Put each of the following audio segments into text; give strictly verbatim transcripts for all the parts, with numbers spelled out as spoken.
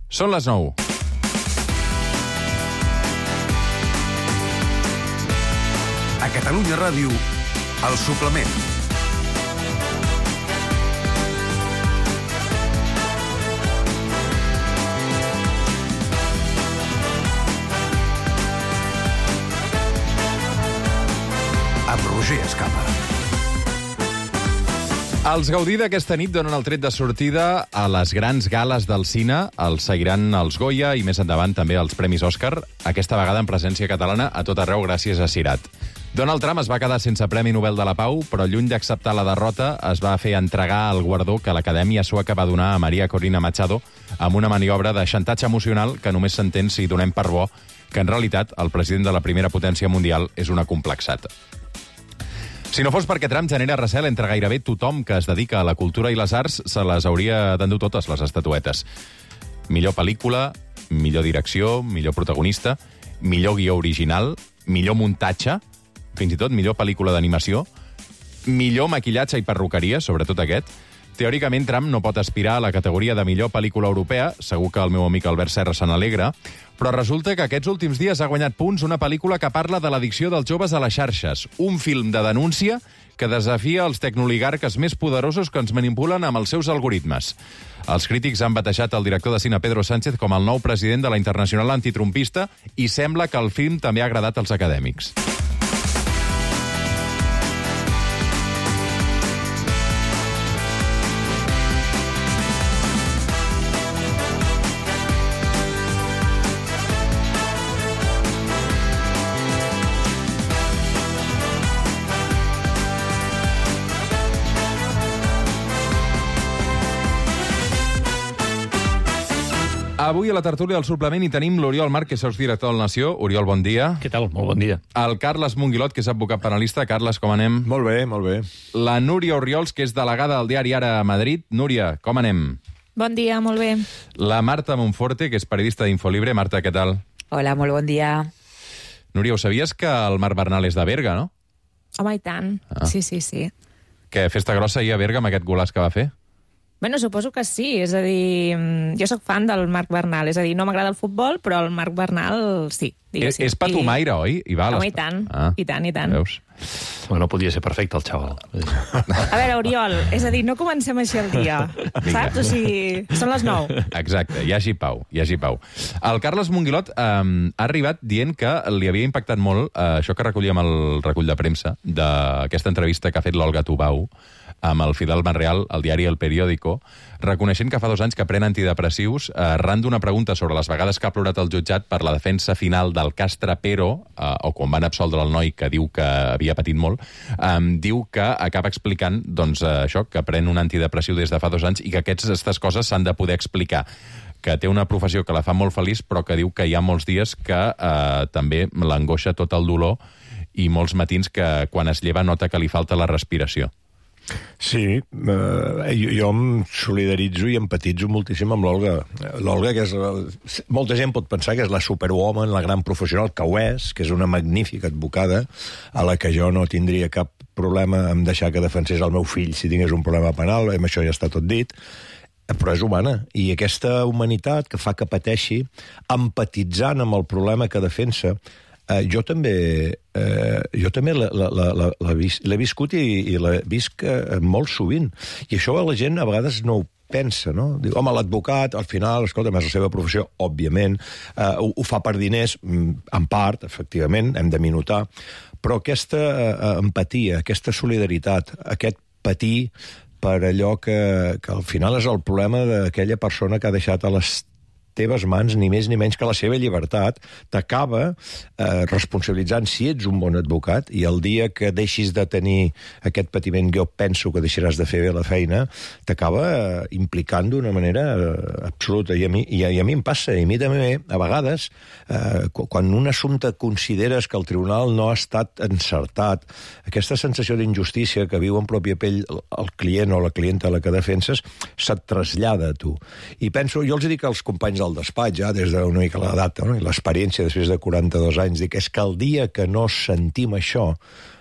Són les nou. A Catalunya Ràdio, El Suplement. Amb Roger Escapa. Els Gaudí d'aquesta nit donen el tret de sortida a les grans gales del cine. Els seguiran els Goya i més endavant també els Premis Òscar, aquesta vegada en presència catalana a tot arreu gràcies a Cirat. Donald Trump es va quedar sense Premi Nobel de la Pau, però lluny d'acceptar la derrota es va fer entregar el guardó que l'Acadèmia Sueca va donar a Maria Corina Machado amb una maniobra de xantatge emocional que només s'entén si donem per bo que en realitat el president de la primera potència mundial és un acomplexat. Si no fos perquè Trump genera recel entre gairebé tothom que es dedica a la cultura i les arts, se les hauria d'endur totes les estatuetes. Millor pel·lícula, millor direcció, millor protagonista, millor guió original, millor muntatge, fins i tot millor pel·lícula d'animació, millor maquillatge i perruqueria, sobretot aquest. Teòricament, Trump no pot aspirar a la categoria de millor pel·lícula europea, segur que el meu amic Albert Serra se n'alegra, però resulta que aquests últims dies ha guanyat punts una pel·lícula que parla de l'addicció dels joves a les xarxes, un film de denúncia que desafia els tecnoligarques més poderosos que ens manipulen amb els seus algoritmes. Els crítics han batejat el director de cine Pedro Sánchez com el nou president de la Internacional Antitrumpista i sembla que el film també ha agradat als acadèmics. Avui a la tertúlia del suplement hi tenim l'Oriol Marc, que és director del Nació. Oriol, bon dia. Què tal? Molt bon dia. El Carles Monguilot, que és advocat penalista. Carles, com anem? Molt bé, molt bé. La Núria Orriols, que és delegada del diari Ara a Madrid. Núria, com anem? Bon dia, molt bé. La Marta Monforte, que és periodista d'Infolibre. Marta, què tal? Hola, molt bon dia. Núria, ho sabies que el Marc Bernal és de Berga, no? Home, i tant. Ah. Sí, sí, sí. Que festa grossa ahir a Berga amb aquest golaç que va fer? Bueno, suposo que sí. És a dir, jo sóc fan del Marc Bernal. És a dir, no m'agrada el futbol, però el Marc Bernal sí. És, és patumaire, oi? I va Home, i tant. Ah. I tant, i tant. Veus? Bueno, podia ser perfecte, el xaval. A veure, Oriol, és a dir, no comencem així el dia, saps? O sigui, són les nou. Exacte, hi hagi pau, hi hagi pau. El Carles Monguilot eh, ha arribat dient que li havia impactat molt eh, això que recollíem el recull de premsa d'aquesta entrevista que ha fet l'Olga Tubau amb el Fidel Manreal, al diari El Periódico, reconeixent que fa dos anys que pren antidepressius eh, arran d'una pregunta sobre les vegades que ha plorat el jutjat per la defensa final del cas Trapero, eh, o quan van absoldre el noi que diu que havia patit molt, eh, diu que acaba explicant doncs, eh, això, que pren un antidepressiu des de fa dos anys i que aquestes coses s'han de poder explicar, que té una professió que la fa molt feliç, però que diu que hi ha molts dies que eh, també l'angoixa tot el dolor i molts matins que quan es lleva nota que li falta la respiració. Sí, eh, jo, jo em solidaritzo i empatitzo moltíssim amb l'Olga. L'Olga, que és... Molta gent pot pensar que és la superwoman, la gran professional, que ho és, que és una magnífica advocada, a la que jo no tindria cap problema en deixar que defensés el meu fill si tingués un problema penal, amb això ja està tot dit, però és humana. I aquesta humanitat que fa que pateixi, empatitzant amb el problema que defensa, Uh, jo també, uh, jo també l'he vis, viscut i, i l'he visc uh, molt sovint. I això la gent a vegades no ho pensa, no? Diu, home, l'advocat, al final, escolta, és la seva professió, òbviament, uh, ho, ho fa per diners, en part, efectivament, hem de minutar, però aquesta uh, empatia, aquesta solidaritat, aquest patir per allò que, que al final és el problema d'aquella persona que ha deixat a les teves mans, ni més ni menys que la seva llibertat, t'acaba eh, responsabilitzant si ets un bon advocat, i el dia que deixis de tenir aquest patiment, jo penso que deixaràs de fer bé la feina, t'acaba eh, implicant d'una manera eh, absoluta. I a, mi, i, a, I a mi em passa, i a mi també, a vegades, eh, quan un assumpte consideres que el tribunal no ha estat encertat, aquesta sensació d'injustícia que viu en pròpia pell el client o la clienta a la que defenses, se't trasllada a tu. I penso, jo els dic als companys del despatx, ja, des d'una mica la data, no? I l'experiència després de quaranta-dos anys, dic, és que el dia que no sentim això,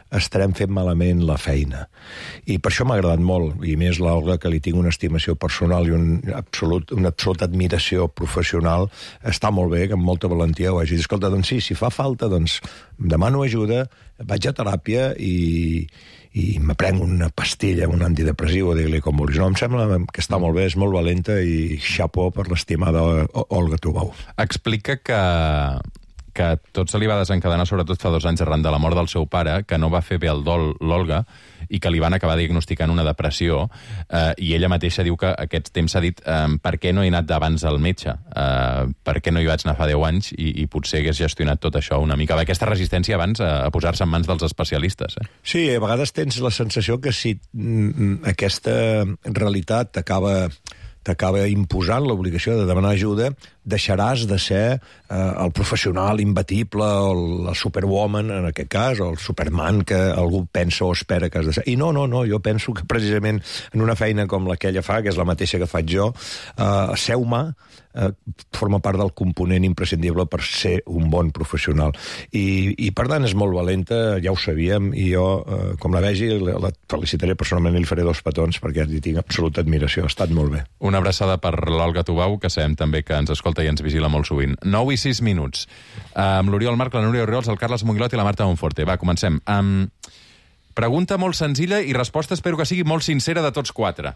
estarem fent malament la feina. I per això m'ha agradat molt, i més l'Olga, que li tinc una estimació personal i un absolut, una absoluta admiració professional. Està molt bé, que amb molta valentia ho hagi dit. Escolta, doncs sí, si fa falta, doncs demano ajuda, vaig a teràpia i, i m'aprenc una pastilla, un antidepressiu, o dir-li com vulguis. No, em sembla que està molt bé, és molt valenta i xapó per l'estimada Olga Tubau. Explica que que tot se li va desencadenar, sobretot fa dos anys, arran de la mort del seu pare, que no va fer bé el dol l'Olga, i que li van acabar diagnosticant una depressió, eh, i ella mateixa diu que aquests temps s'ha dit eh, per què no he anat d'abans al metge, eh, per què no hi vaig anar fa deu anys, i, i potser hagués gestionat tot això una mica. Aquesta resistència abans a, a posar-se en mans dels especialistes. Eh? Sí, a vegades tens la sensació que si mm, aquesta realitat t'acaba t'acaba imposant l'obligació de demanar ajuda, deixaràs de ser eh, el professional imbatible, o la superwoman, en aquest cas, o el superman que algú pensa o espera que has de ser. I no, no, no, jo penso que precisament en una feina com la que ella fa, que és la mateixa que faig jo, eh, ser humà eh, forma part del component imprescindible per ser un bon professional. I, i per tant, és molt valenta, ja ho sabíem, i jo, eh, com la vegi, la, la felicitaré personalment i li faré dos petons, perquè li tinc absoluta admiració. Ha estat molt bé. Una abraçada per l'Olga Tubau, que sabem també que ens escolta i ens vigila molt sovint. nou i sis minuts. Uh, amb l'Oriol Marc, la Núria Orriols, el Carles Monguilot i la Marta Monforte. Va, comencem. Um, pregunta molt senzilla i resposta espero que sigui molt sincera de tots quatre.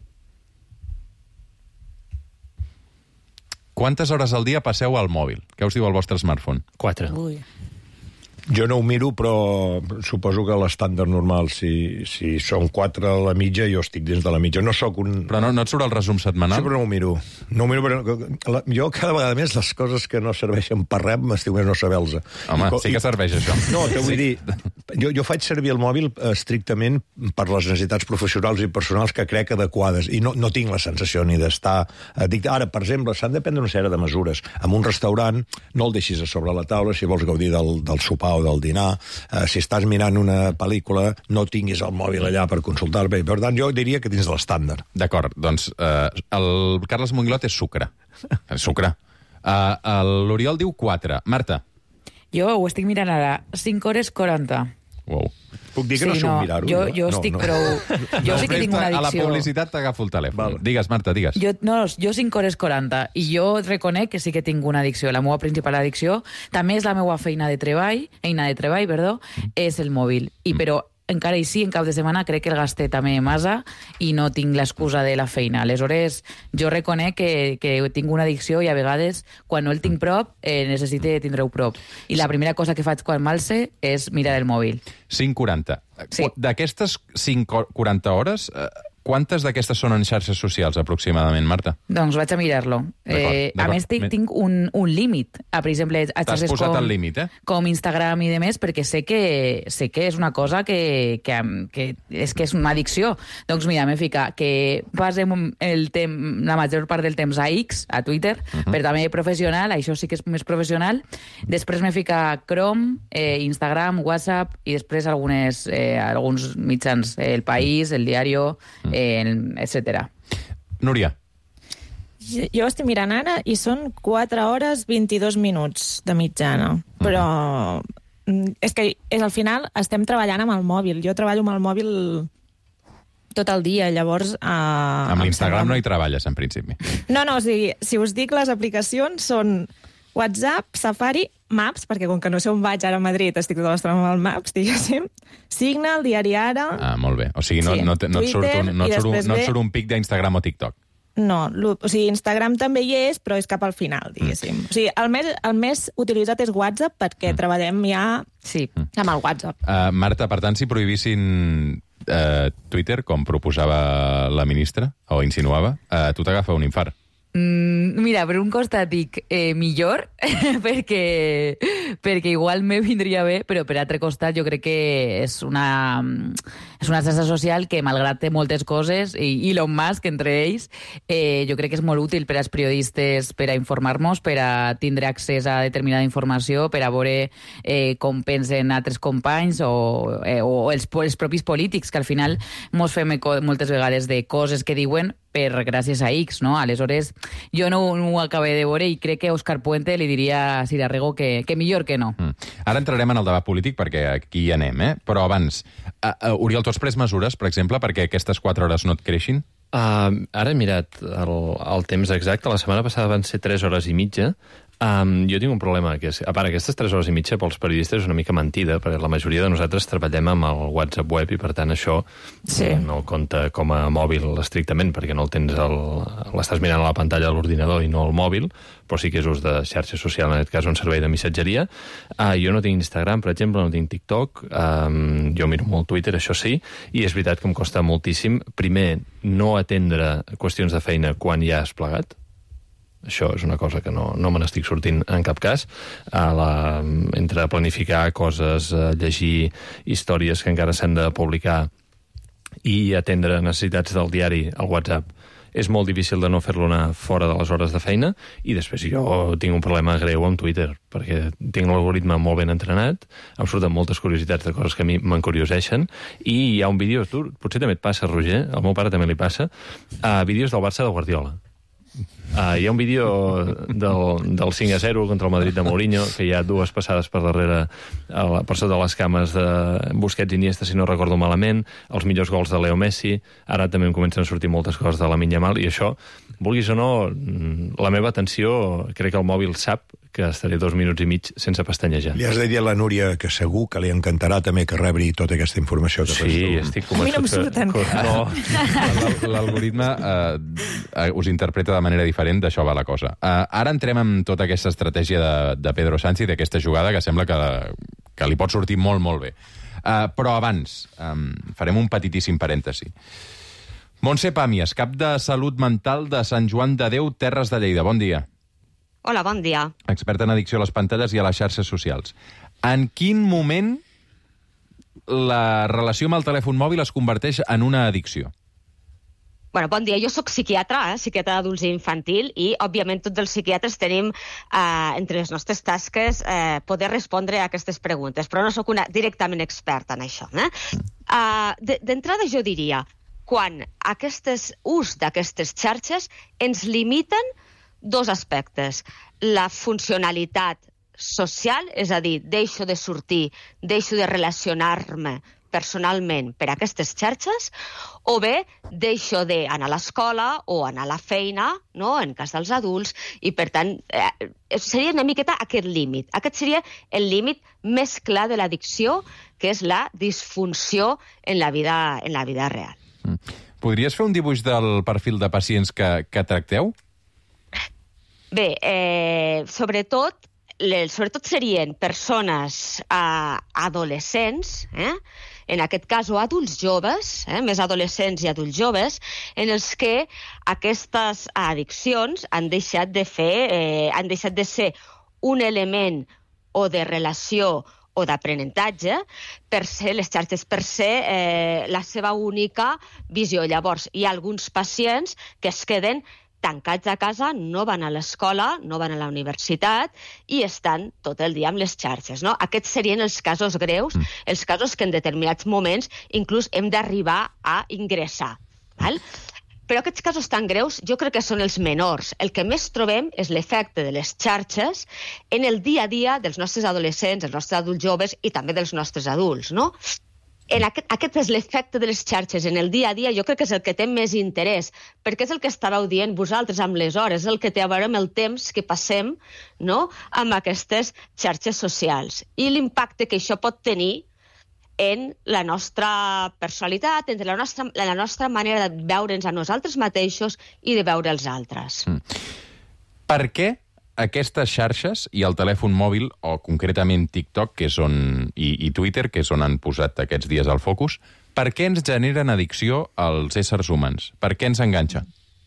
Quantes hores al dia passeu al mòbil? Què us diu el vostre smartphone? Quatre. Ui. Jo no ho miro, però suposo que l'estàndard normal, si, si són quatre a la mitja, jo estic dins de la mitja. No sóc un... Però no, no et surt el resum setmanal? Sí, però no ho miro. No ho miro, però la, jo cada vegada més les coses que no serveixen per res m'estiu més no saber-los. Home, I, sí que serveix això. No, te vull dir, jo, jo faig servir el mòbil estrictament per les necessitats professionals i personals que crec adequades, i no, no tinc la sensació ni d'estar... Dic, ara, per exemple, s'han de prendre una sèrie de mesures. En un restaurant no el deixis a sobre la taula si vols gaudir del, del sopar o del dinar. Uh, si estàs mirant una pel·lícula, no tinguis el mòbil allà per consultar. Bé, per tant, jo diria que dins de l'estàndard. D'acord, doncs uh, el Carles Monguilot és sucre. És sucre. Uh, L'Oriol diu quatre. Marta? Jo ho estic mirant ara. cinc hores quaranta. Wow. Puc dir que sí, no sé no, mirar-ho? Jo, jo no, estic no. prou... Jo sí que tinc una A la addicció. publicitat t'agafo el telèfon. Val. Digues, Marta, digues. Jo, no, jo cinc hores quaranta, i jo reconec que sí que tinc una addicció. La meva principal addicció també és la meva feina de treball, eina de treball, perdó, és el mòbil. I però encara així, en cap de setmana, crec que el gasté també massa i no tinc l'excusa de la feina. Aleshores, jo reconec que, que tinc una addicció i a vegades, quan no el tinc prop, eh, necessite tindre-ho prop. I la primera cosa que faig quan m'alce és mirar el mòbil. cinc quaranta. Sí. D'aquestes cinc quaranta hores, eh, quantes d'aquestes són en xarxes socials, aproximadament, Marta? Doncs vaig a mirar-lo. Eh, a més, tinc, tinc un, un límit. A, per exemple, a T'has xarxes posat com, el límit, eh? com Instagram i demés, perquè sé que, sé que és una cosa que, que, que, és que és una addicció. Doncs mira, m'he ficat que passem el tem, la major part del temps a X, a Twitter, uh -huh. però també professional, això sí que és més professional. Després m'he ficat Chrome, eh, Instagram, WhatsApp, i després algunes, eh, alguns mitjans, eh, El País, El Diario, eh, etcètera. Núria? Jo, jo estic mirant ara i són quatre hores vint-i-dos minuts de mitjana. Però mm, és que és, al final estem treballant amb el mòbil. Jo treballo amb el mòbil tot el dia, llavors... Eh, Amb l'Instagram no hi treballes, en principi. No, no, o sigui, si us dic les aplicacions són WhatsApp, Safari, Maps, perquè com que no sé on vaig ara a Madrid, estic tota l'estona amb el Maps, diguéssim, Signal, Diari Ara... Ah, molt bé. O sigui, no, Sí, no, te- no, et, surt Twitter, un, no, i et, surt un, després no et ve- surt un pic d'Instagram o TikTok. No, lo- o sigui, Instagram també hi és, però és cap al final, diguéssim. O sigui, el més, el més utilitzat és WhatsApp, perquè treballem ja Sí. amb el WhatsApp. Uh, Marta, per tant, si prohibissin uh, Twitter, com proposava la ministra, o insinuava, uh, tu t'agafa un infart. Mm, mira, per un costat dic eh, millor, perquè, perquè igual me vindria bé, però per altre costat jo crec que és una, és una xarxa social que, malgrat té moltes coses, i Elon Musk, entre ells, eh, jo crec que és molt útil per als periodistes per a informar-nos, per a tindre accés a determinada informació, per a veure eh, com pensen altres companys o, eh, o els, els propis polítics, que al final mos fem eco moltes vegades de coses que diuen, per gràcies a X, no? Aleshores, jo no, no ho acabé de veure i crec que Òscar Puente li diria a Cira Rego que, que millor que no. Mm. Ara entrarem en el debat polític perquè aquí hi anem, eh? Però abans, uh, uh, Oriol, tu has pres mesures, per exemple, perquè aquestes quatre hores no et creixin? Uh, ara he mirat el, el temps exacte. La setmana passada van ser tres hores i mitja. Um, jo tinc un problema, que és, a part, aquestes tres hores i mitja pels periodistes és una mica mentida, perquè la majoria de nosaltres treballem amb el WhatsApp web i, per tant, això sí. no compta com a mòbil estrictament, perquè no el tens el, l'estàs mirant a la pantalla de l'ordinador i no al mòbil, però sí que és ús de xarxa social, en aquest cas un servei de missatgeria. Uh, jo no tinc Instagram, per exemple, no tinc TikTok, um, jo miro molt Twitter, això sí, i és veritat que em costa moltíssim, primer, no atendre qüestions de feina quan ja has plegat. Això és una cosa que no, no me n'estic sortint en cap cas. A la, entre planificar coses, llegir històries que encara s'han de publicar i atendre necessitats del diari al WhatsApp, és molt difícil de no fer-lo anar fora de les hores de feina. I després jo tinc un problema greu amb Twitter, perquè tinc l'algoritme molt ben entrenat, em surten moltes curiositats de coses que a mi m'encurioseixen, i hi ha un vídeo, tu, potser també et passa, Roger, al meu pare també li passa, a vídeos del Barça de Guardiola. Uh, hi ha un vídeo del, del cinc a zero contra el Madrid de Mourinho, que hi ha dues passades per darrere, la, per sota les cames de Busquets i Iniesta, si no recordo malament, els millors gols de Leo Messi, ara també em comencen a sortir moltes coses de Lamine Yamal, i això, vulguis o no, la meva atenció, crec que el mòbil sap que estaré dos minuts i mig sense pestanyejar. Li has de dir a la Núria que segur que li encantarà també que rebri tota aquesta informació. Que sí, estic convençut. A mi no em surten. Que, que, no. L'algoritme uh, us interpreta de manera diferent, d'això va la cosa. Uh, ara entrem en tota aquesta estratègia de, de Pedro Sánchez, d'aquesta jugada que sembla que, que li pot sortir molt, molt bé. Uh, però abans, um, farem un petitíssim parèntesi. Montse Pàmies, cap de Salut Mental de Sant Joan de Déu, Terres de Lleida. Bon dia. Hola, bon dia. Experta en addicció a les pantalles i a les xarxes socials. En quin moment la relació amb el telèfon mòbil es converteix en una addicció? Bueno, bon dia. Jo sóc psiquiatra, eh? psiquiatra d'adults i infantil, i, òbviament, tots els psiquiatres tenim eh, entre les nostres tasques eh, poder respondre a aquestes preguntes, però no sóc una directament experta en això. Eh? Uh, D'entrada, jo diria, quan aquestes ús d'aquestes xarxes ens limiten dos aspectes. La funcionalitat social, és a dir, deixo de sortir, deixo de relacionar-me personalment per aquestes xarxes, o bé deixo d'anar a l'escola o anar a la feina, no?, en cas dels adults, i per tant eh, seria una miqueta aquest límit. Aquest seria el límit més clar de l'addicció, que és la disfunció en la vida, en la vida real. Mm. Podries fer un dibuix del perfil de pacients que, que tracteu? Bé, eh, sobretot, les, sobretot serien persones eh, adolescents, eh? en aquest cas, o adults joves, eh? més adolescents i adults joves, en els que aquestes addiccions han deixat de fer, eh, han deixat de ser un element o de relació o d'aprenentatge, per ser les xarxes, per ser eh, la seva única visió. Llavors, hi ha alguns pacients que es queden tancats a casa, no van a l'escola, no van a la universitat i estan tot el dia amb les xarxes. No? Aquests serien els casos greus, mm. els casos que en determinats moments inclús hem d'arribar a ingressar. Val? Però aquests casos tan greus jo crec que són els menors. El que més trobem és l'efecte de les xarxes en el dia a dia dels nostres adolescents, dels nostres adults joves i també dels nostres adults, no? En aquest, aquest és l'efecte de les xarxes en el dia a dia, jo crec que és el que té més interès, perquè és el que estàveu dient vosaltres amb les hores, és el que té a veure amb el temps que passem, no?, amb aquestes xarxes socials i l'impacte que això pot tenir en la nostra personalitat, en la nostra, la nostra manera de veure'ns a nosaltres mateixos i de veure els altres. Mm. Per què aquestes xarxes i el telèfon mòbil, o concretament TikTok, que és on, i, i Twitter, que és on han posat aquests dies al focus, per què ens generen addicció als éssers humans? Per què ens enganxa?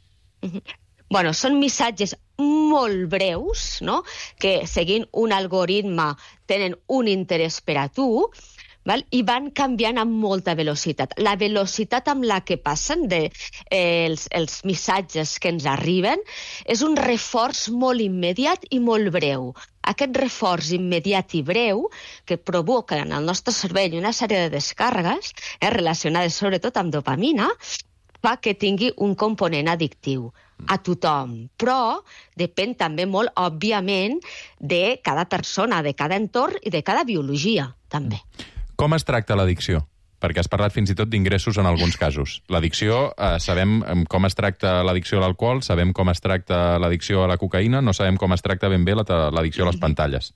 Bueno, són missatges molt breus, no?, que seguint un algoritme tenen un interès per a tu, val? I van canviant amb molta velocitat. La velocitat amb la que passen de, eh, els, els missatges que ens arriben és un reforç molt immediat i molt breu. Aquest reforç immediat i breu que provoca en el nostre cervell una sèrie de descàrregues eh, relacionades sobretot amb dopamina, fa que tingui un component addictiu a tothom, però depèn també molt, òbviament, de cada persona, de cada entorn i de cada biologia, també. Com es tracta l'addicció? Perquè has parlat fins i tot d'ingressos en alguns casos. L'addicció, eh, sabem com es tracta l'addicció a l'alcohol, sabem com es tracta l'addicció a la cocaïna, no sabem com es tracta ben bé l'addicció a les pantalles.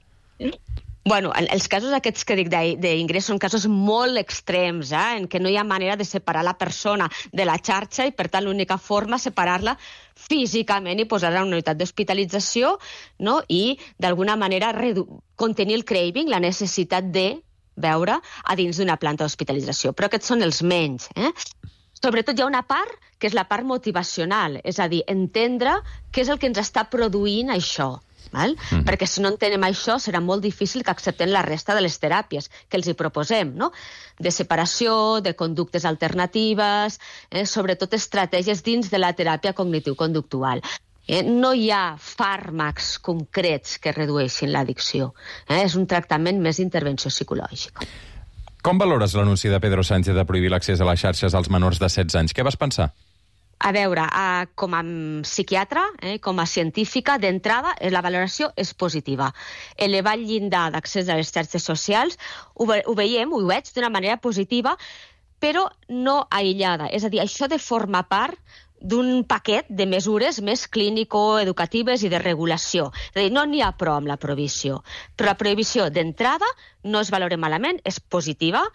Bueno, els casos aquests que dic d'ingrés són casos molt extrems, eh, en què no hi ha manera de separar la persona de la xarxa i, per tant, l'única forma és separar-la físicament i posar-la en una unitat d'hospitalització, no? I, d'alguna manera, contenir el craving, la necessitat de veure a dins d'una planta d'hospitalització. Però aquests són els menys. Eh? Sobretot hi ha una part que és la part motivacional, és a dir, entendre què és el que ens està produint això. Val? Mm. Perquè si no entenem això serà molt difícil que acceptem la resta de les teràpies que els hi proposem, no? De separació, de conductes alternatives, eh? Sobretot estratègies dins de la teràpia cognitiu-conductual. Eh? No hi ha fàrmacs concrets que redueixin l'addicció. Eh? És un tractament més d'intervenció psicològica. Com valores l'anunci de Pedro Sánchez de prohibir l'accés a les xarxes als menors de setze anys? Què vas pensar? A veure, eh, com a psiquiatra, eh, com a científica, d'entrada, la valoració és positiva. Elevar el llindar d'accés a les xarxes socials ho, ve ho veiem, ho veig d'una manera positiva, però no aïllada. És a dir, això de formar part d'un paquet de mesures més clínico-educatives i de regulació. És a dir, no n'hi ha prou amb la prohibició. Però la prohibició d'entrada no es valora malament, és positiva.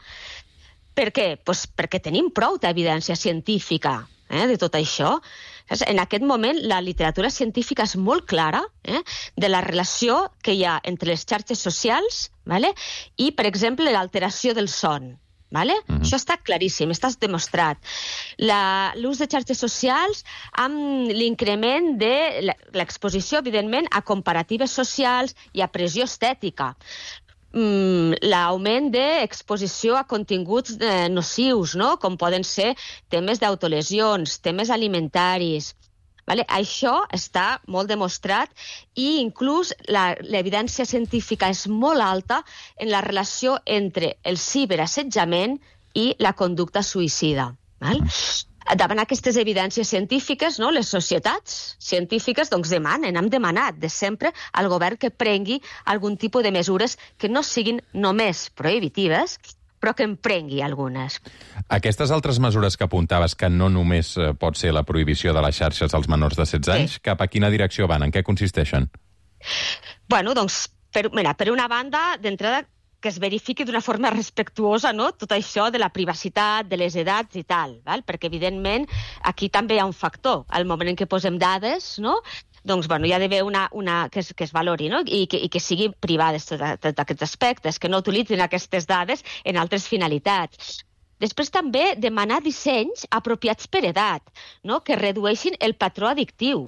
Per què? Pues perquè tenim prou d'evidència científica eh, de tot això. En aquest moment la literatura científica és molt clara eh, de la relació que hi ha entre les xarxes socials vale? I, per exemple, l'alteració del son. Vale? Uh-huh. Això està claríssim, està demostrat. L'ús de xarxes socials amb l'increment de l'exposició, evidentment, a comparatives socials i a pressió estètica. Mm, l'augment d'exposició a continguts eh, nocius, no? Com poden ser temes d'autolesions, temes alimentaris. Vale? Això està molt demostrat i inclús l'evidència científica és molt alta en la relació entre el ciberassetjament i la conducta suïcida. Val? Davant aquestes evidències científiques, no, les societats científiques doncs, demanen, hem demanat de sempre al govern que prengui algun tipus de mesures que no siguin només prohibitives, però que en prengui algunes. Aquestes altres mesures que apuntaves, que no només pot ser la prohibició de les xarxes als menors de setze anys, sí. Cap a quina direcció van? En què consisteixen? Bueno, doncs, per, mira, per una banda, d'entrada, que es verifiqui d'una forma respectuosa no? Tot això de la privacitat, de les edats i tal, val? Perquè, evidentment, aquí també hi ha un factor. Al moment en què posem dades, no? doncs bueno, hi ha d'haver una, una que, es, que es valori no? I, que, i que sigui privades tots tot aquests aspectes, que no utilitzin aquestes dades en altres finalitats. Després també demanar dissenys apropiats per edat, no? Que redueixin el patró addictiu.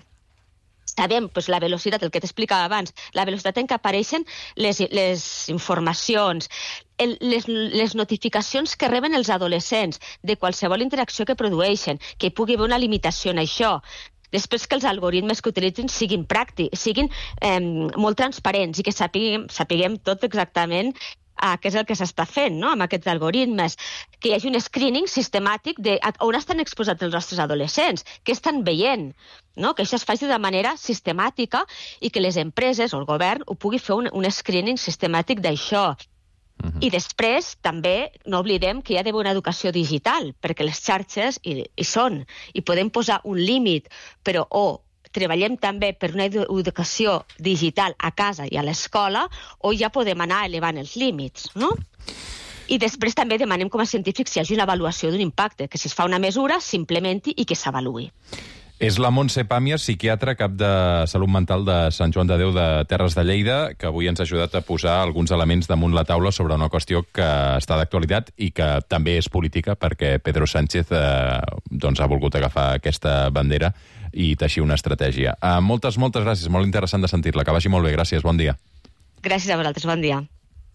Sabem doncs, la velocitat, el que t'explicava abans, la velocitat en què apareixen les, les informacions, el, les, les notificacions que reben els adolescents de qualsevol interacció que produeixen, que hi pugui haver una limitació en això. Després que els algoritmes que utilitzin siguin pràctics, siguin eh, molt transparents i que sapiguem, sapiguem tot exactament a què és el que s'està fent no? Amb aquests algoritmes, que hi hagi un screening sistemàtic de on estan exposats els nostres adolescents, què estan veient, no? Que això es faci de manera sistemàtica i que les empreses o el govern ho pugui fer un, un screening sistemàtic d'això. Uh-huh. I després, també, no oblidem que hi ha d'haver una educació digital, perquè les xarxes hi, hi són, i podem posar un límit, però o oh, treballem també per una educació digital a casa i a l'escola, o ja podem anar elevant els límits, no? I després també demanem com a científics si hi hagi una avaluació d'un impacte, que si es fa una mesura s'implementi i que s'avaluï. És la Montse Pàmies, psiquiatra, cap de Salut Mental de Sant Joan de Déu de Terres de Lleida, que avui ens ha ajudat a posar alguns elements damunt la taula sobre una qüestió que està d'actualitat i que també és política, perquè Pedro Sánchez eh, doncs ha volgut agafar aquesta bandera i teixir una estratègia. Uh, moltes, moltes gràcies. Molt interessant de sentir-la. Que vagi molt bé. Gràcies. Bon dia. Gràcies a vosaltres. Bon dia.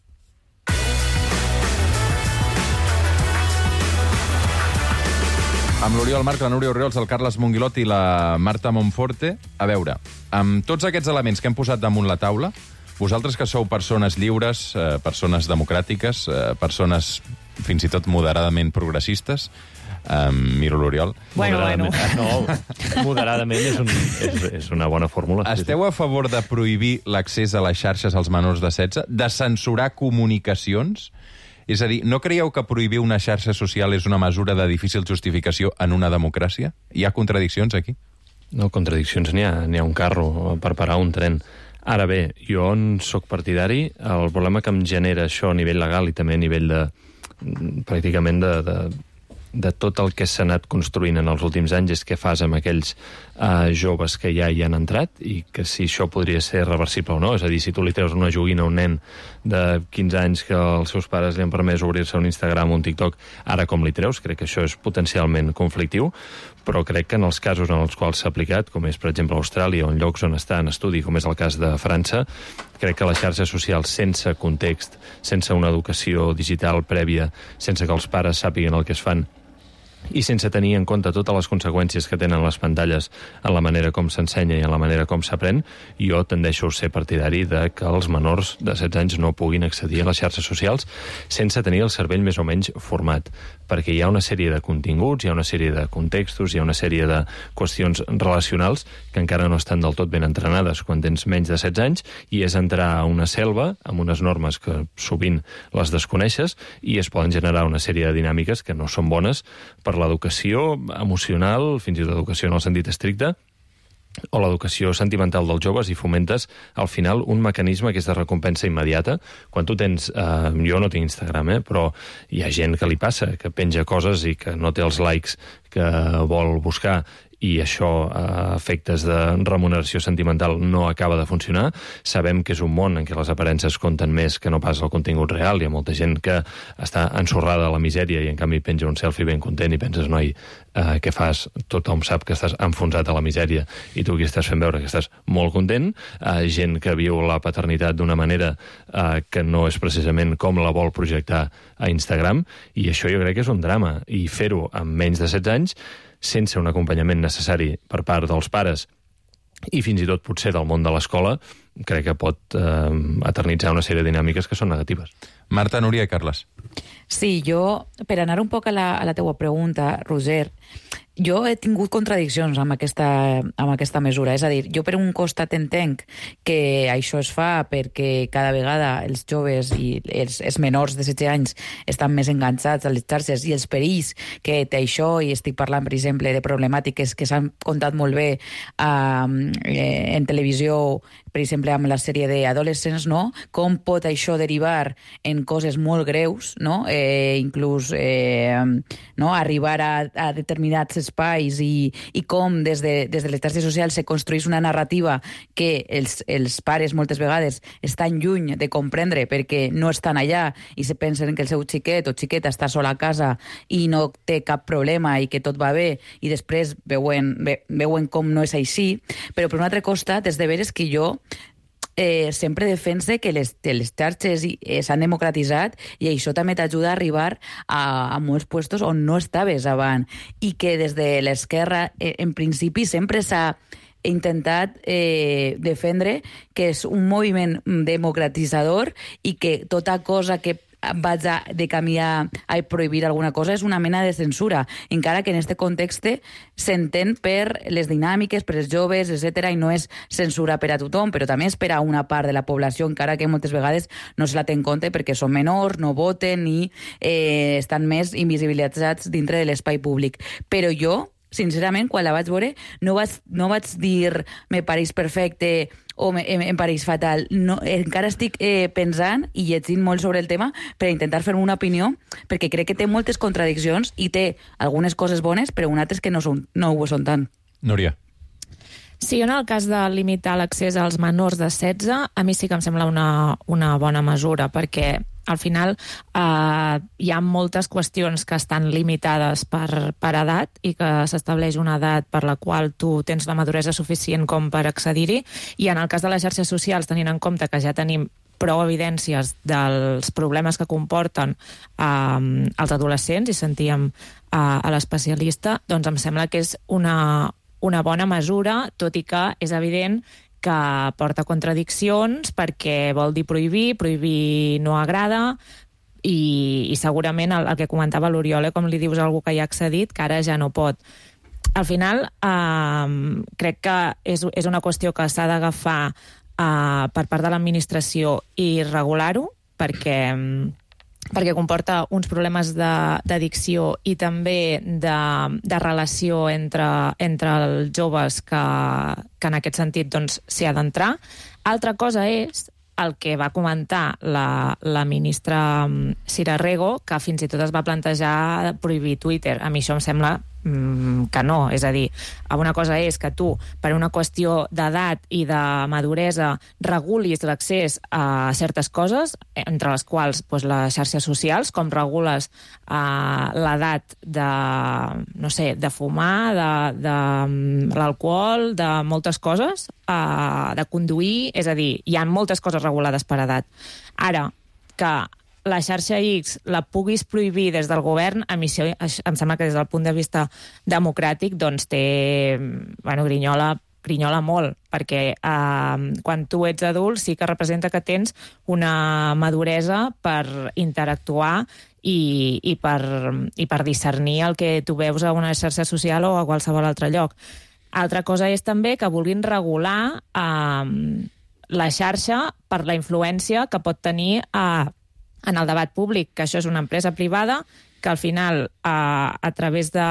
Amb l'Oriol Marc, la Núria Orriols, el Carles Monguilot i la Marta Monforte. A veure, amb tots aquests elements que hem posat damunt la taula, vosaltres que sou persones lliures, eh, persones democràtiques, eh, persones fins i tot moderadament progressistes, Um, miro l'Oriol. Bueno, bueno. No, moderadament és, un, és, és una bona fórmula. Esteu a favor de prohibir l'accés a les xarxes als menors de setze? De censurar comunicacions? És a dir, no creieu que prohibir una xarxa social és una mesura de difícil justificació en una democràcia? Hi ha contradiccions aquí? No, contradiccions n'hi ha, n'hi ha un carro per parar un tren. Ara bé, jo en soc partidari, el problema que em genera això a nivell legal i també a nivell de, pràcticament de, de, de tot el que s'ha anat construint en els últims anys és què fas amb aquells uh, joves que ja hi han entrat i que si això podria ser reversible o no. És a dir, si tu li treus una joguina a un nen de quinze anys que els seus pares li han permès obrir-se un Instagram o un TikTok, ara com li treus? Crec que això és potencialment conflictiu, però crec que en els casos en els quals s'ha aplicat, com és, per exemple, Austràlia, o en llocs on està en estudi, com és el cas de França, crec que les xarxes socials sense context, sense una educació digital prèvia, sense que els pares sàpiguen el que es fan, i sense tenir en compte totes les conseqüències que tenen les pantalles en la manera com s'ensenya i en la manera com s'aprèn, jo tendeixo a ser partidari de que els menors de setze anys no puguin accedir a les xarxes socials sense tenir el cervell més o menys format, perquè hi ha una sèrie de continguts, hi ha una sèrie de contextos, hi ha una sèrie de qüestions relacionals que encara no estan del tot ben entrenades quan tens menys de setze anys, i és entrar a una selva amb unes normes que sovint les desconeixes i es poden generar una sèrie de dinàmiques que no són bones per l'educació emocional, fins i tot educació en el sentit estricte, o l'educació sentimental dels joves, i fomentes al final un mecanisme que és de recompensa immediata. Quan tu tens... Eh, jo no tinc Instagram, eh, però hi ha gent que li passa, que penja coses i que no té els likes que vol buscar, i això a efectes de remuneració sentimental no acaba de funcionar. Sabem que és un món en què les aparences compten més que no pas el contingut real. Hi ha molta gent que està ensorrada a la misèria i en canvi penja un selfie ben content i penses, noi, eh, què fas? Tothom sap que estàs enfonsat a la misèria i tu aquí estàs fent veure que estàs molt content. Eh, gent que viu la paternitat d'una manera eh, que no és precisament com la vol projectar a Instagram, i això jo crec que és un drama, i fer-ho amb menys de setze anys sense un acompanyament necessari per part dels pares i fins i tot potser del món de l'escola, crec que pot eh, eternitzar una sèrie de dinàmiques que són negatives. Marta, Núria i Carles. Sí, jo, per anar un poc a la, a la teua pregunta, Roger, jo he tingut contradiccions amb aquesta, amb aquesta mesura. És a dir, jo per un costat entenc que això es fa perquè cada vegada els joves i els, els menors de setze anys estan més enganxats a les xarxes i els perills que té això, i estic parlant, per exemple, de problemàtiques que s'han contat molt bé eh, en televisió, per exemple, amb la sèrie d'adolescents, no? Com pot això derivar en coses molt greus, no? Eh, inclús eh, no? arribar a, a determinats espais i, i com des de, des de les xarxes socials se construeix una narrativa que els, els pares moltes vegades estan lluny de comprendre perquè no estan allà i se pensen que el seu xiquet o xiqueta està sola a casa i no té cap problema i que tot va bé, i després veuen, ve, veuen com no és així. Però per un altre costat és de veres que jo Eh, sempre defense que les, les xarxes eh, s'han democratitzat i això també t'ajuda a arribar a, a molts puestos on no estaves abans, i que des de l'esquerra eh, en principi sempre s'ha intentat eh, defendre que és un moviment democratitzador i que tota cosa que vaig a, de camí a, a prohibir alguna cosa és una mena de censura, encara que en aquest context s'entén per les dinàmiques, per els joves, etcètera, i no és censura per a tothom, però també és per a una part de la població, encara que moltes vegades no se la té en compte perquè són menors, no voten i eh, estan més invisibilitzats dintre de l'espai públic. Però jo, sincerament, quan la vaig veure, no vaig, no vaig dir me pareix perfecte o me, em, em pareix fatal. No, encara estic eh, pensant i llegint molt sobre el tema per intentar fer-me una opinió, perquè crec que té moltes contradiccions i té algunes coses bones, però unes altres que no, són, no ho són tant. Núria. Sí, en el cas de limitar l'accés als menors de setze, a mi sí que em sembla una, una bona mesura, perquè al final eh, hi ha moltes qüestions que estan limitades per, per edat i que s'estableix una edat per la qual tu tens la maduresa suficient com per accedir-hi, i en el cas de les xarxes socials, tenint en compte que ja tenim prou evidències dels problemes que comporten eh, els adolescents, i sentíem eh, a l'especialista, doncs em sembla que és una, una bona mesura, tot i que és evident que porta contradiccions perquè vol dir prohibir, prohibir no agrada, i, i segurament el, el que comentava l'Oriol, com li dius a algú que ja ha accedit, que ara ja no pot. Al final, eh, crec que és, és una qüestió que s'ha d'agafar eh, per part de l'administració i regular-ho, perquè, perquè comporta uns problemes d'addicció i també de, de relació entre, entre els joves que, que en aquest sentit doncs, s'hi ha d'entrar. Altra cosa és el que va comentar la, la ministra Sira Rego, que fins i tot es va plantejar prohibir Twitter. A mi això em sembla mm, que no. És a dir, una cosa és que tu, per una qüestió d'edat i de maduresa, regulis l'accés a certes coses, entre les quals doncs, les xarxes socials, com regules eh, l'edat de, no sé, de fumar, de, de l'alcohol, de moltes coses, eh, de conduir, és a dir, hi ha moltes coses regulades per edat. Ara, que la xarxa X la puguis prohibir des del govern, a mi això, em sembla que des del punt de vista democràtic doncs té, bueno, grinyola, grinyola molt, perquè eh, quan tu ets adult sí que representa que tens una maduresa per interactuar i, i, per, i per discernir el que tu veus a una xarxa social o a qualsevol altre lloc. Altra cosa és també que vulguin regular eh, la xarxa per la influència que pot tenir a, en el debat públic, que això és una empresa privada que al final, a, a través de,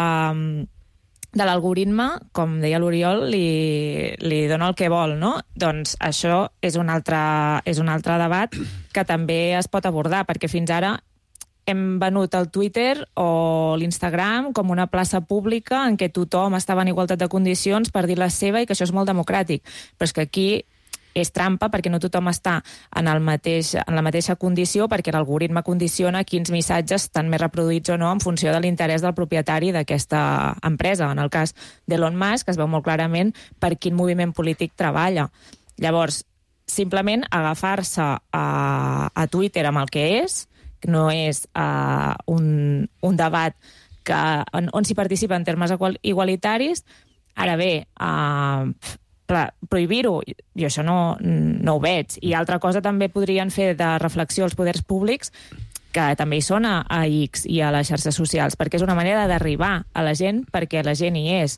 de l'algoritme, com deia l'Oriol, li, li dona el que vol, no? Doncs això és un altre, és un altre debat que també es pot abordar, perquè fins ara hem venut el Twitter o l'Instagram com una plaça pública en què tothom estava en igualtat de condicions per dir la seva i que això és molt democràtic. Però és que aquí és trampa perquè no tothom està en, el mateix, en la mateixa condició, perquè l'algoritme condiciona quins missatges estan més reproduïts o no en funció de l'interès del propietari d'aquesta empresa. En el cas d'Elon Musk es veu molt clarament per quin moviment polític treballa. Llavors, simplement agafar-se a, a Twitter amb el que és, no és uh, un, un debat que, on, on s'hi participa en termes igualitaris. Ara bé, uh, prohibir-ho, jo això no, no ho veig. I altra cosa també podrien fer de reflexió els poders públics, que també hi són a, a X i a les xarxes socials, perquè és una manera d'arribar a la gent perquè la gent hi és.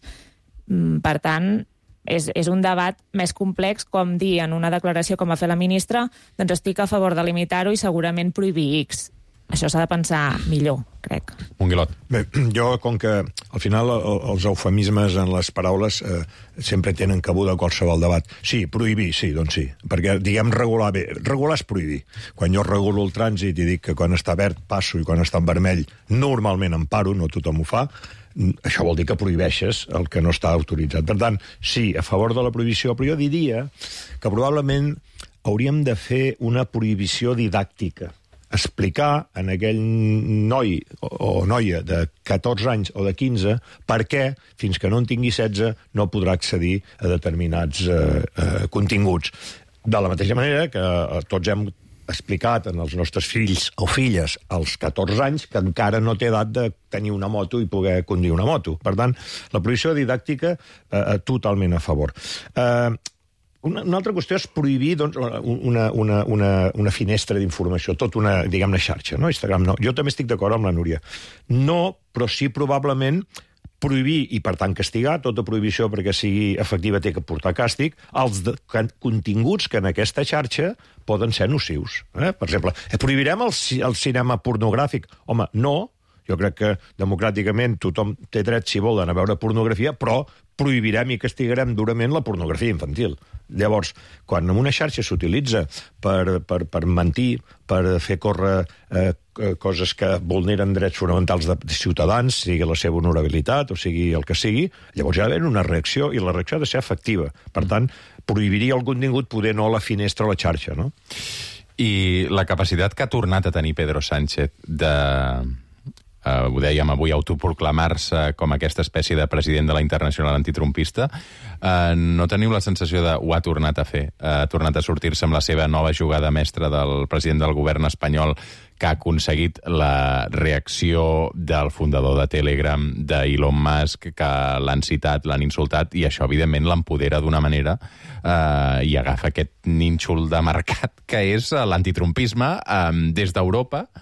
Per tant, és, és un debat més complex, com dir en una declaració com va fer la ministra, doncs estic a favor de limitar-ho i segurament prohibir X. Això s'ha de pensar millor, crec. Monguilot. Bé, jo, com que al final els eufemismes en les paraules eh, sempre tenen cabuda a qualsevol debat. Sí, prohibir, sí, doncs sí. Perquè, diguem, regular bé. Regular és prohibir. Quan jo regulo el trànsit i dic que quan està verd passo i quan està en vermell normalment em paro, no tothom ho fa, això vol dir que prohibeixes el que no està autoritzat. Per tant, sí, a favor de la prohibició, però jo diria que probablement hauríem de fer una prohibició didàctica. Explicar en aquell noi o noia de catorze anys o de quinze per què, fins que no en tingui setze, no podrà accedir a determinats eh, eh, continguts. De la mateixa manera que eh, tots hem explicat en els nostres fills o filles als catorze anys que encara no té edat de tenir una moto i poder conduir una moto. Per tant, la prohibició didàctica eh, totalment a favor. Eh, Una, una altra qüestió és prohibir doncs, una, una, una, una finestra d'informació, tot una, diguem-ne, xarxa, no? Instagram no. Jo també estic d'acord amb la Núria. No, però sí probablement prohibir i, per tant, castigar, tota prohibició perquè sigui efectiva té que portar càstig, els de, que, continguts que en aquesta xarxa poden ser nocius. Eh? Per exemple, prohibirem el, el cinema pornogràfic? Home, no. Jo crec que democràticament tothom té dret, si vol, d'anar a veure pornografia, però prohibirem i castigarem durament la pornografia infantil. Llavors, quan una xarxa s'utilitza per, per, per mentir, per fer córrer eh, coses que vulneren drets fonamentals de ciutadans, sigui la seva honorabilitat o sigui el que sigui, llavors hi ha d'haver una reacció i la reacció ha de ser efectiva. Per tant, prohibiria el contingut, poder no la finestra o la xarxa, no? I la capacitat que ha tornat a tenir Pedro Sánchez de... Uh, ho dèiem avui, autoproclamar-se com aquesta espècie de president de la Internacional Antitrumpista, uh, no teniu la sensació de ho ha tornat a fer? Uh, ha tornat a sortir-se amb la seva nova jugada mestra del president del govern espanyol, que ha aconseguit la reacció del fundador de Telegram, d'Elon Musk, que l'han citat, l'han insultat, i això, evidentment, l'empodera d'una manera uh, i agafa aquest nínxol de mercat que és l'antitrumpisme um, des d'Europa.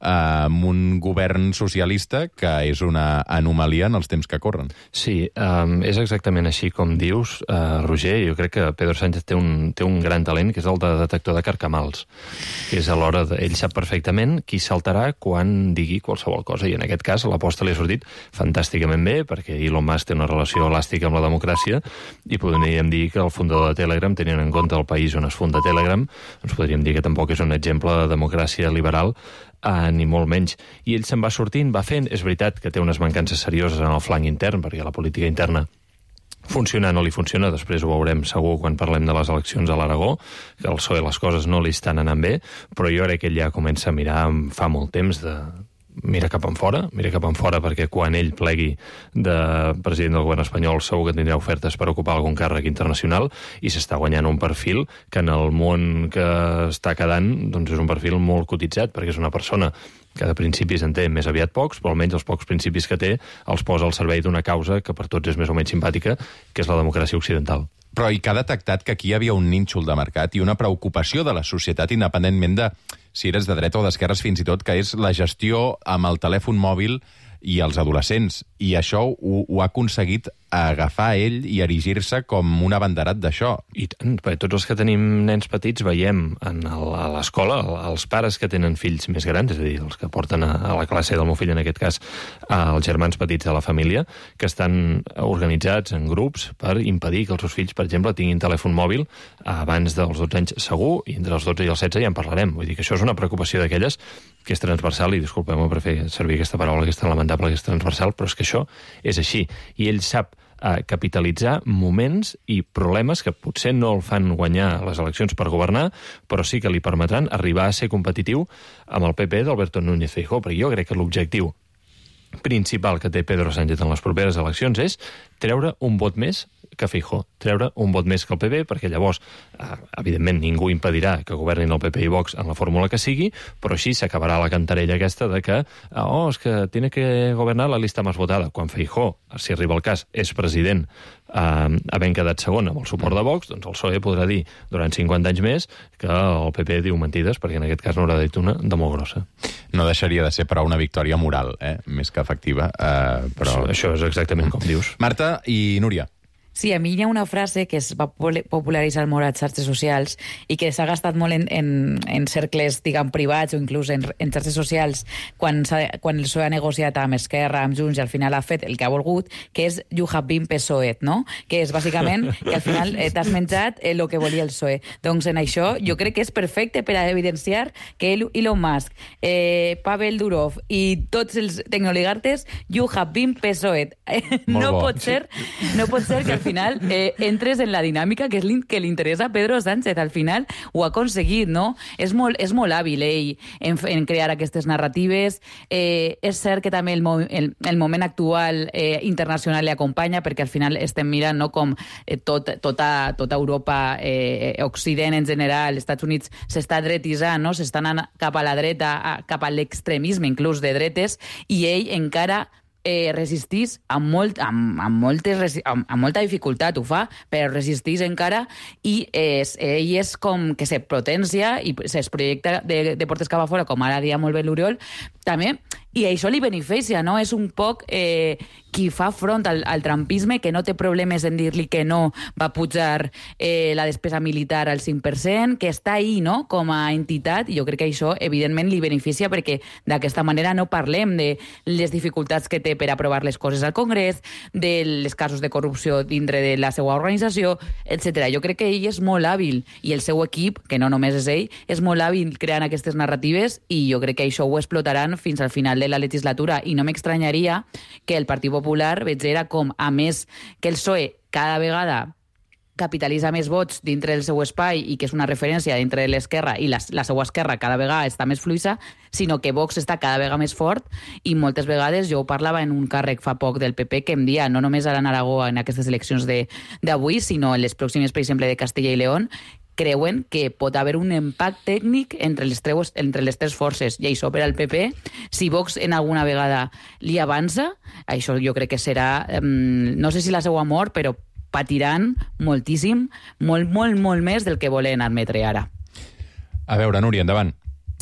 amb un govern socialista que és una anomalia en els temps que corren. Sí, um, és exactament així com dius, uh, Roger. Jo crec que Pedro Sánchez té un, té un gran talent, que és el de detector de carcamals, que és a l'hora de... Ell sap perfectament qui saltarà quan digui qualsevol cosa, i en aquest cas l'aposta li ha sortit fantàsticament bé, perquè Elon Musk té una relació elàstica amb la democràcia, i podríem dir que el fundador de Telegram, tenint en compte el país on es funda Telegram, doncs podríem dir que tampoc és un exemple de democràcia liberal, Uh, ni molt menys. I ell se'n va sortint, va fent. És veritat que té unes mancances serioses en el flanc intern, perquè la política interna funciona o no li funciona, després ho veurem segur quan parlem de les eleccions a l'Aragó, que al P S O E les coses no li estan anant bé, però jo crec que ell ja comença a mirar fa molt temps de... mira cap en fora, mira cap en fora, perquè quan ell plegui de president del govern espanyol segur que tindrà ofertes per ocupar algun càrrec internacional, i s'està guanyant un perfil que en el món que està quedant doncs és un perfil molt cotitzat, perquè és una persona que de principis en té més aviat pocs, però almenys els pocs principis que té els posa al servei d'una causa que per tots és més o menys simpàtica, que és la democràcia occidental. Però i que ha detectat que aquí hi havia un nínxol de mercat i una preocupació de la societat, independentment de si eres de dreta o d'esquerres, fins i tot, que és la gestió amb el telèfon mòbil i els adolescents. I això ho, ho ha aconseguit agafar ell i erigir-se com un abanderat d'això. I tant, perquè tots els que tenim nens petits veiem en el, a l'escola els pares que tenen fills més grans, és a dir, els que porten a, a la classe del meu fill, en aquest cas, els germans petits de la família, que estan organitzats en grups per impedir que els seus fills, per exemple, tinguin telèfon mòbil abans dels dotze anys segur, i entre els dotze i els setze ja en parlarem. Vull dir que això és una preocupació d'aquelles que és transversal, i disculpeu-me per fer servir aquesta paraula que és tan lamentable, que és transversal, però és que això és així. I ell sap eh, capitalitzar moments i problemes que potser no el fan guanyar les eleccions per governar, però sí que li permetran arribar a ser competitiu amb el P P d'Alberto Núñez Feijóo, perquè jo crec que l'objectiu principal que té Pedro Sánchez en les properes eleccions és treure un vot més que Feijóo, treure un vot més que el P P, perquè llavors, eh, evidentment, ningú impedirà que governin el P P i Vox en la fórmula que sigui, però així s'acabarà la cantarella aquesta de que, oh, és que tiene que governar la lista més votada. Quan Feijóo, si arriba el cas, és president, eh, havent quedat segon amb el suport de Vox, doncs el P S O E podrà dir durant cinquanta anys més que el P P diu mentides, perquè en aquest cas n'haurà dit una de molt grossa. No deixaria de ser, però, una victòria moral, eh? Més que efectiva. Eh, però... Això, això és exactament com dius. Marta i Núria. Sí, a mi hi ha una frase que es va popularitzar molt a les xarxes socials i que s'ha gastat molt en, en, en cercles, diguem, privats o inclús en, en xarxes socials quan, quan el P S O E ha negociat amb Esquerra, amb Junts, i al final ha fet el que ha volgut, que és you have been PSOEt, no? Que és bàsicament que al final eh, t'has menjat el eh, que volia el P S O E. Doncs en això jo crec que és perfecte per a evidenciar que Elon Musk, eh, Pavel Durov i tots els tecnoligartes you have been PSOEt. No pot ser, no pot ser que al final eh, entres en la dinàmica que és que li interessa a Pedro Sánchez. Al final ho ha aconseguit, no? És molt, és molt hàbil ell en, en crear aquestes narratives. Eh, és cert que també el, mo el, el moment actual eh, internacional li acompanya, perquè al final estem mirant, no, com eh, tot, tota, tota Europa, eh, Occident en general, Estats Units, s'està dretitzant, no? S'està anant cap a la dreta, a, cap a l'extremisme inclús de dretes, i ell encara Eh, resistís amb, molt, amb, amb, moltes, amb, amb molta dificultat, ho fa, però resistís encara, i és, ell és com que se potencia i es projecta de, de portes cap a fora, com ara dia molt bé l'Oriol, també, i això li beneficia, no? És un poc eh, qui fa front al, al trumpisme, que no té problemes en dir-li que no va pujar eh, la despesa militar al cinc per cent, que està ahí, no?, com a entitat, i jo crec que això, evidentment, li beneficia, perquè d'aquesta manera no parlem de les dificultats que té per aprovar les coses al Congrés, dels casos de corrupció dintre de la seva organització, etcètera. Jo crec que ell és molt hàbil, i el seu equip, que no només és ell, és molt hàbil creant aquestes narratives, i jo crec que això ho explotaran fins al final de la legislatura, i no m'estranyaria que el Partit Popular vegera com, a més que el P S O E cada vegada capitalitza més vots dintre del seu espai i que és una referència dintre de l'esquerra, i la, la seva esquerra cada vegada està més fluissa, sinó que Vox està cada vegada més fort, i moltes vegades, jo ho parlava en un càrrec fa poc del P P, que em dia, no només a l'Aragó en aquestes eleccions d'avui, sinó en les pròximes, per exemple, de Castella i León, creuen que pot haver un impacte tècnic entre les, tres, entre les tres forces, i això per al P P, si Vox en alguna vegada li avança, això jo crec que serà, eh, no sé si la seva mort, però patiran moltíssim, molt, molt, molt més del que volen admetre ara. A veure, Núria, endavant.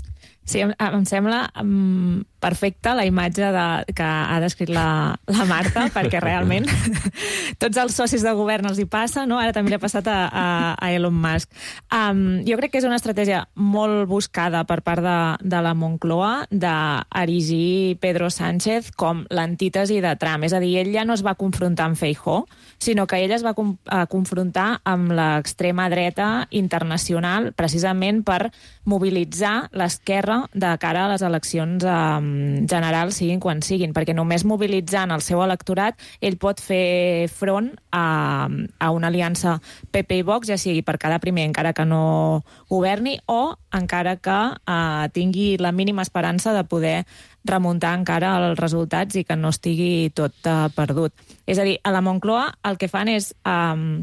Sí, em, em sembla um, perfecta la imatge de, que ha descrit la, la Marta, perquè realment tots els socis de govern els hi passa, no? Ara també li ha passat a, a, a Elon Musk. Um, jo crec que és una estratègia molt buscada per part de, de la Moncloa d'erigir Pedro Sánchez com l'antítesi de Trump. És a dir, ell ja no es va confrontar amb Feijóo, sinó que ell es va com, a confrontar amb l'extrema dreta internacional precisament per mobilitzar l'esquerra de cara a les eleccions eh, generals, siguin quan siguin, perquè només mobilitzant el seu electorat ell pot fer front a, a una aliança P P i Vox, ja sigui per quedar primer encara que no governi o encara que eh, tingui la mínima esperança de poder remuntar encara els resultats i que no estigui tot eh, perdut. És a dir, a la Moncloa el que fan és eh,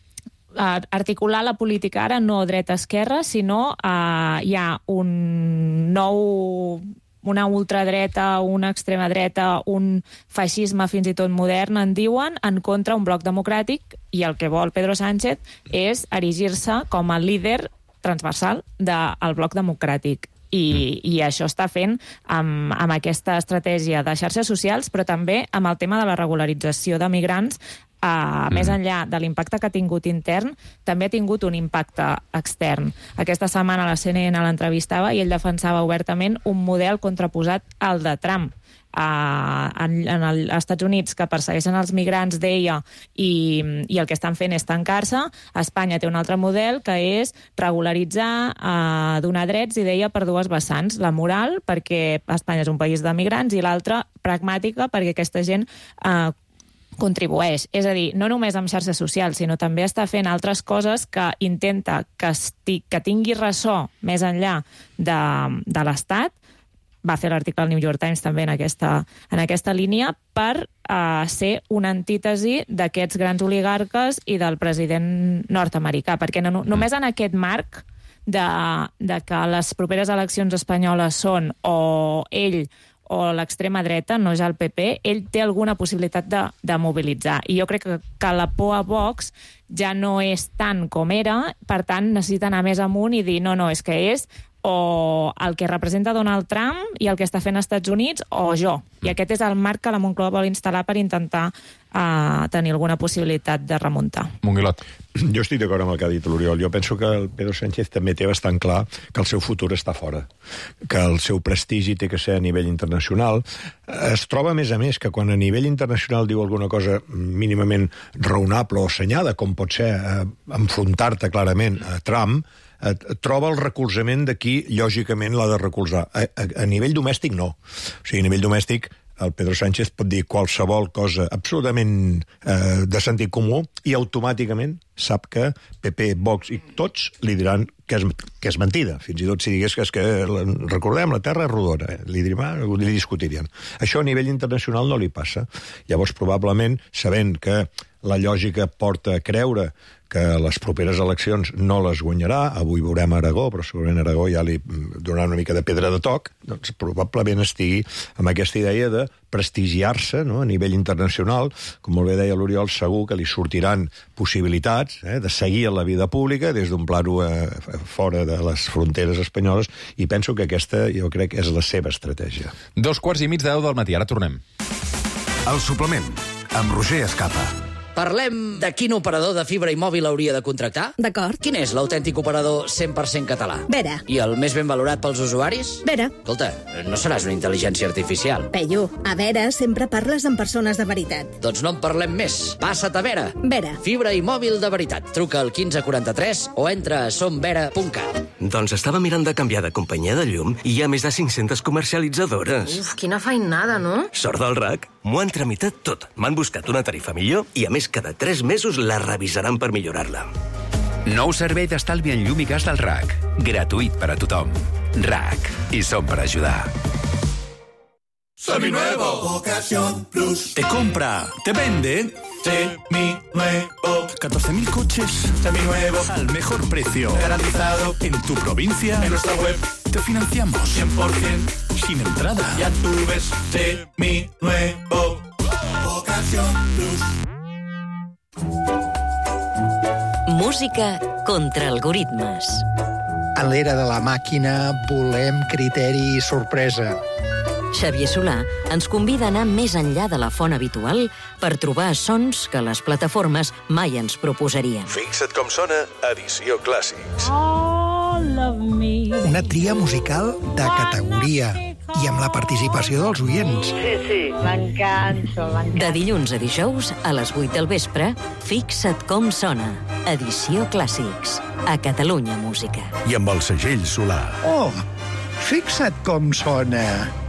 articular la política ara no dreta-esquerra, sinó eh, hi ha un nou, una ultradreta, una extrema dreta, un feixisme fins i tot modern, en diuen, en contra un bloc democràtic, i el que vol Pedro Sánchez és erigir-se com a líder transversal del bloc democràtic. I, i això està fent amb, amb aquesta estratègia de xarxes socials, però també amb el tema de la regularització de migrants. Uh, mm. Més enllà de l'impacte que ha tingut intern, també ha tingut un impacte extern. Aquesta setmana la C N N l'entrevistava i ell defensava obertament un model contraposat al de Trump. Uh, en, en els Estats Units, que persegueixen els migrants, deia, i, i el que estan fent és tancar-se. Espanya té un altre model, que és regularitzar, uh, donar drets, i deia, per dues vessants. La moral, perquè Espanya és un país de migrants, i l'altra, pragmàtica, perquè aquesta gent uh, contribueix. És a dir, no només amb xarxes socials, sinó també està fent altres coses que intenta que, esti, que tingui ressò més enllà de, de l'Estat. Va fer l'article al New York Times també en aquesta, en aquesta línia per uh, ser una antítesi d'aquests grans oligarques i del president nord-americà, perquè no, només en aquest marc de, de que les properes eleccions espanyoles són o ell o l'extrema dreta, no ja el P P, ell té alguna possibilitat de, de mobilitzar. I jo crec que, que la por a Vox ja no és tant com era, per tant necessita anar més amunt i dir no, no, és que és o el que representa Donald Trump i el que està fent als Estats Units, o jo. I aquest és el marc que la Moncloa vol instal·lar per intentar uh, tenir alguna possibilitat de remuntar. Monguilot. Jo estic d'acord amb el que ha dit l'Oriol. Jo penso que el Pedro Sánchez també té bastant clar que el seu futur està fora, que el seu prestigi té que ser a nivell internacional. Es troba, a més a més, que quan a nivell internacional diu alguna cosa mínimament raonable o assenyada, com pot ser eh, enfrontar-te clarament a Trump, troba el recolzament de qui, lògicament, l'ha de recolzar. A, a, a nivell domèstic, no. O sigui, a nivell domèstic, el Pedro Sánchez pot dir qualsevol cosa absolutament eh, de sentit comú i automàticament sap que P P, Vox i tots li diran que és, que és mentida. Fins i tot si digués que, és que recordem, la Terra és rodona, eh? li, diran, li discutirien. Això a nivell internacional no li passa. Llavors, probablement, sabent que la lògica porta a creure que les properes eleccions no les guanyarà, avui veurem Aragó, però segurament Aragó ja li donarà una mica de pedra de toc, doncs probablement estigui amb aquesta idea de prestigiar-se, no?, a nivell internacional. Com molt bé deia l'Oriol, segur que li sortiran possibilitats eh, de seguir en la vida pública des d'un plano eh, fora de les fronteres espanyoles, i penso que aquesta, jo crec, és la seva estratègia. Dos quarts i mig de deu del matí, ara tornem. El suplement, amb Roger Escapa. Parlem de quin operador de fibra i mòbil hauria de contractar? D'acord. Quin és l'autèntic operador cent per cent català? Vera. I el més ben valorat pels usuaris? Vera. Escolta, no seràs una intel·ligència artificial. Peyu, a Vera sempre parles amb persones de veritat. Doncs no en parlem més. Passa't a Vera. Vera. Fibra i mòbil de veritat. Truca al quinze quaranta-tres o entra a somvera punt cat. Doncs estava mirant de canviar de companyia de llum i hi ha més de cinc-centes comercialitzadores. Uf, quina feinada, no? Sort del R A C. M'ho han tramitat tot. M'han buscat una tarifa millor i, a més, cada tres mesos la revisaran per millorar-la. Nou servei d'estalvi en llum i gas del R A C. Gratuït per a tothom. R A C. I som per ajudar. Seminuevo. Ocasión Plus. Te compra, te vende. Seminuevo. catorce mil coches. Seminuevo. Al mejor precio. Garantizado. En tu provincia. En nuestra web. Te financiamos. cien por ciento. Sin entrada. Ya tú ves. Seminuevo. Ocasión Plus. Música contra algoritmes. En l'era de la màquina volem criteri i sorpresa. Xavier Solà ens convida a anar més enllà de la font habitual per trobar sons que les plataformes mai ens proposarien. Fixa't com sona Edició Clàssics. Una tria musical de categoria i amb la participació dels oients. Sí, sí, m'encanto, m'encanto. De dilluns a dijous, a les vuit del vespre, Fixa't com sona. Edició Clàssics. A Catalunya Música. I amb el segell Solà. Oh, fixa't com sona.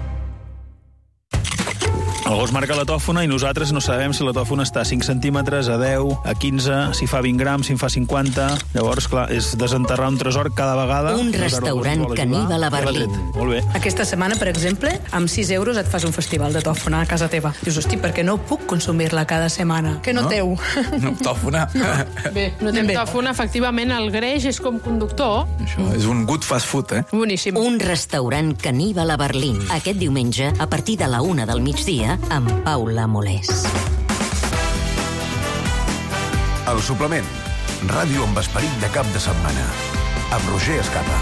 El gos marca la tòfona i nosaltres no sabem si la tòfona està a cinc centímetres, a deu, a quinze, si fa vint grams, si en fa cinquanta... Llavors, clar, és desenterrar un tresor cada vegada. Un restaurant caníbal a Berlín. Molt bé. Aquesta setmana, per exemple, amb sis euros et fas un festival de tòfona a casa teva. Dius, hosti, perquè no puc consumir-la cada setmana. Que no, no? Teu. No, tòfona. Bé, no anem bé. Tòfona, efectivament, el greix és com conductor. Això és un good fast food, eh? Boníssim. Un restaurant caníbal a Berlín. Aquest diumenge, a partir de la una del migdia, amb Paula Molés. El suplement. Ràdio amb esperit de cap de setmana. Amb Roger Escapa.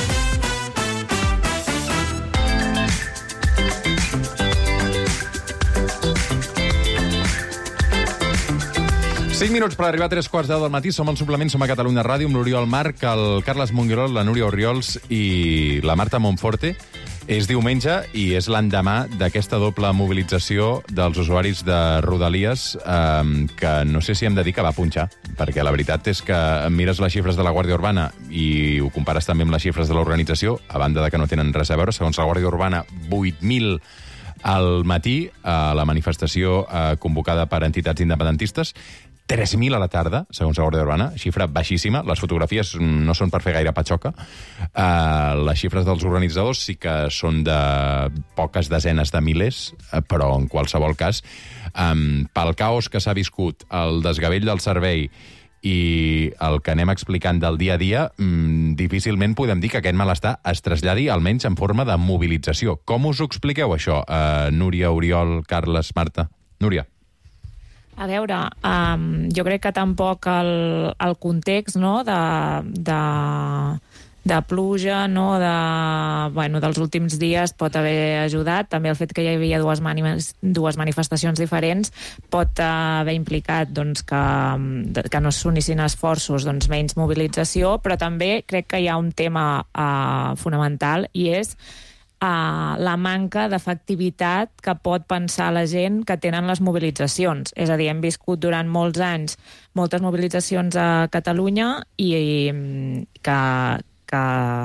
cinc minuts per arribar a tres quarts de deu del matí. Som al suplement, som a Catalunya Ràdio, amb l'Oriol Marc, el Carles Monguerol, la Núria Orriols i la Marta Monforte. És diumenge i és l'endemà d'aquesta doble mobilització dels usuaris de Rodalies, eh, que no sé si hem de dir que va punxar, perquè la veritat és que mires les xifres de la Guàrdia Urbana i ho compares també amb les xifres de l'organització, a banda de que no tenen res a veure. Segons la Guàrdia Urbana, vuit mil al matí a la manifestació eh, convocada per entitats independentistes, tres mil a la tarda, segons la Guàrdia Urbana, xifra baixíssima. Les fotografies no són per fer gaire patxoca. Uh, les xifres dels organitzadors sí que són de poques desenes de milers, uh, però en qualsevol cas, um, pel caos que s'ha viscut, el desgavell del servei i el que anem explicant del dia a dia, um, difícilment podem dir que aquest malestar es traslladi almenys en forma de mobilització. Com us ho expliqueu, això? Uh, Núria, Oriol, Carles, Marta? Núria. A veure, um, jo crec que tampoc el, el context, no?, de, de, de pluja, no?, de, bueno, dels últims dies pot haver ajudat. També el fet que hi havia dues, mani dues manifestacions diferents pot haver implicat doncs, que, que no s'unissin esforços, doncs, menys mobilització, però també crec que hi ha un tema uh, fonamental i és Uh, la manca d'efectivitat que pot pensar la gent que tenen les mobilitzacions. És a dir, hem viscut durant molts anys moltes mobilitzacions a Catalunya i, i que, que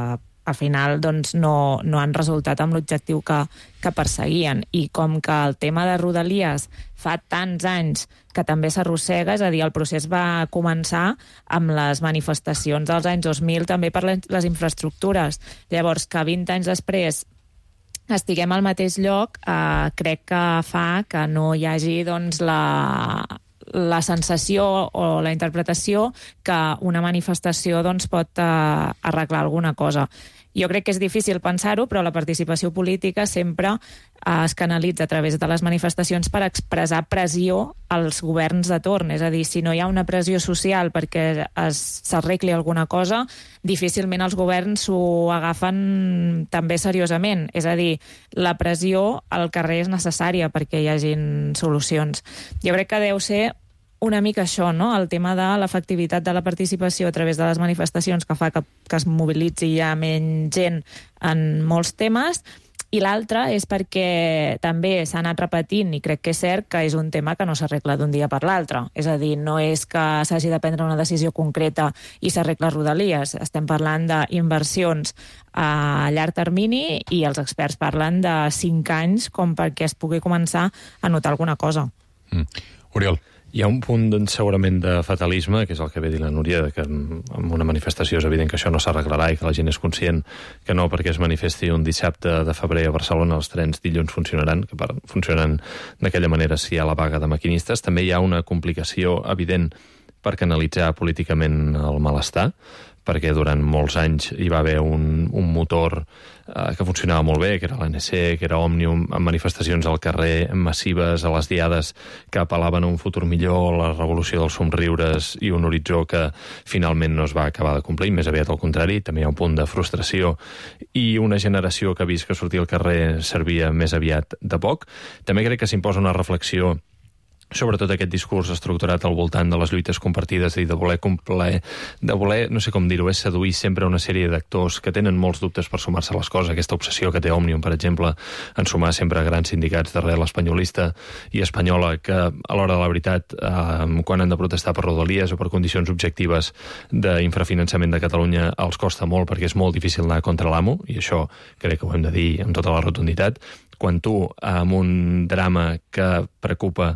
al final doncs, no, no han resultat amb l'objectiu que, que perseguien. I com que el tema de Rodalies fa tants anys que també s'arrossega, és a dir, el procés va començar amb les manifestacions dels anys dos mil, també per les infraestructures. Llavors, que vint anys després estiguem al mateix lloc, eh, crec que fa que no hi hagi doncs, la, la sensació o la interpretació que una manifestació doncs, pot eh, arreglar alguna cosa. Jo crec que és difícil pensar-ho, però la participació política sempre eh, es canalitza a través de les manifestacions per expressar pressió als governs de torn. És a dir, si no hi ha una pressió social perquè s'arregli alguna cosa, difícilment els governs s'ho agafen també seriosament. És a dir, la pressió al carrer és necessària perquè hi hagin solucions. Jo crec que deu ser una mica això, no?, el tema de l'efectivitat de la participació a través de les manifestacions que fa que, que es mobilitzi ja menys gent en molts temes, i l'altre és perquè també s'ha anat repetint, i crec que és cert, que és un tema que no s'arregla d'un dia per l'altre. És a dir, no és que s'hagi de prendre una decisió concreta i s'arregla Rodalies. Estem parlant d'inversions a llarg termini i els experts parlen de cinc anys com perquè es pugui començar a notar alguna cosa. Mm. Oriol. Hi ha un punt, doncs, segurament de fatalisme, que és el que ve dir la Núria, que en una manifestació és evident que això no s'arreglarà i que la gent és conscient que no, perquè es manifesti un dissabte de febrer a Barcelona, els trens dilluns funcionaran, que funcionen d'aquella manera si hi ha la vaga de maquinistes. També hi ha una complicació evident per canalitzar políticament el malestar, perquè durant molts anys hi va haver un, un motor eh, que funcionava molt bé, que era l'A N C, que era Òmnium, amb manifestacions al carrer massives, a les diades que apel·laven a un futur millor, la revolució dels somriures i un horitzó que finalment no es va acabar de complir, més aviat al contrari, també hi ha un punt de frustració i una generació que ha vist que sortir al carrer servia més aviat de poc. També crec que s'imposa una reflexió sobretot aquest discurs estructurat al voltant de les lluites compartides i de voler complir, de voler, no sé com dir-ho, és seduir sempre una sèrie d'actors que tenen molts dubtes per sumar-se a les coses. Aquesta obsessió que té Òmnium, per exemple, en sumar sempre grans sindicats d'arrel espanyolista i espanyola que, a l'hora de la veritat, eh, quan han de protestar per rodalies o per condicions objectives d'infrafinançament de Catalunya, els costa molt perquè és molt difícil anar contra l'amo, i això crec que ho hem de dir amb tota la rotunditat. Quan tu, amb un drama que preocupa,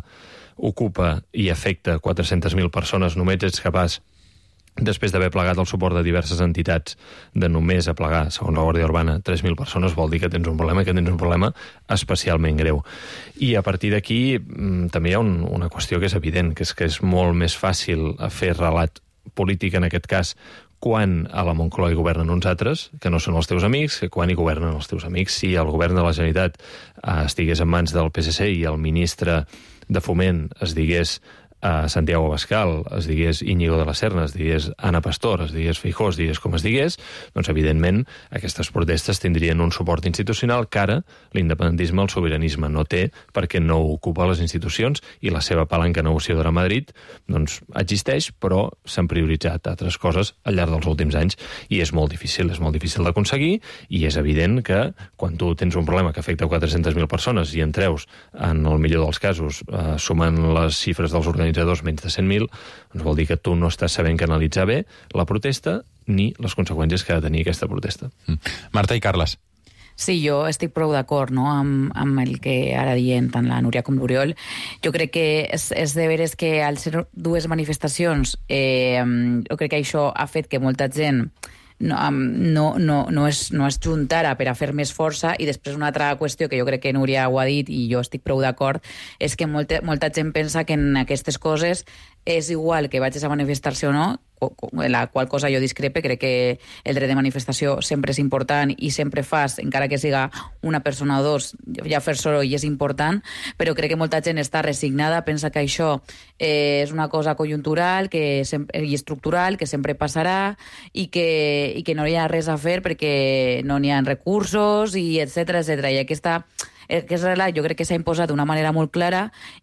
ocupa i afecta quatre-centes mil persones, només ets capaç, després d'haver plegat el suport de diverses entitats, de només aplegar, segons la Guàrdia Urbana, tres mil persones, vol dir que tens un problema, que tens un problema especialment greu. I a partir d'aquí també hi ha un, una qüestió que és evident, que és que és molt més fàcil fer relat polític, en aquest cas, quan a la Moncloa hi governen uns altres, que no són els teus amics, que quan hi governen els teus amics. Si el govern de la Generalitat eh, estigués en mans del P S C i el ministre de Foment es digués a Santiago Abascal, es digués Íñigo de la Serna, es digués Ana Pastor, es digués Feijóo, es digués com es digués, doncs evidentment aquestes protestes tindrien un suport institucional que ara l'independentisme, el sobiranisme no té, perquè no ocupa les institucions i la seva palanca negociadora a Madrid doncs existeix, però s'han prioritzat altres coses al llarg dels últims anys i és molt difícil, és molt difícil d'aconseguir i és evident que quan tu tens un problema que afecta quatre-centes mil persones i en treus, en el millor dels casos, eh, sumant les xifres dels organitzadors menys de cent mil, doncs vol dir que tu no estàs sabent canalitzar bé la protesta ni les conseqüències que ha de tenir aquesta protesta. Mm. Marta i Carles. Sí, jo estic prou d'acord, no?, amb, amb el que ara dient tant la Núria com l'Oriol. Jo crec que és, és de veres que al ser dues manifestacions, eh, jo crec que això ha fet que molta gent no, no, no, no, es, no es juntara per a fer més força, i després una altra qüestió que jo crec que Núria ho ha dit i jo estic prou d'acord, és que molta, molta gent pensa que en aquestes coses és igual que vagis a manifestar-se o no, la qual cosa jo discrepe. Crec que el dret de manifestació sempre és important i sempre fas, encara que siga una persona o dos, ja fer soroll és important, però crec que molta gent està resignada, pensa que això eh, és una cosa conjuntural que sempre, i estructural, que sempre passarà i que, i que no hi ha res a fer perquè no n'hi ha recursos, i etcètera, etcètera. I aquesta aquest relat jo crec que s'ha imposat d'una manera molt clara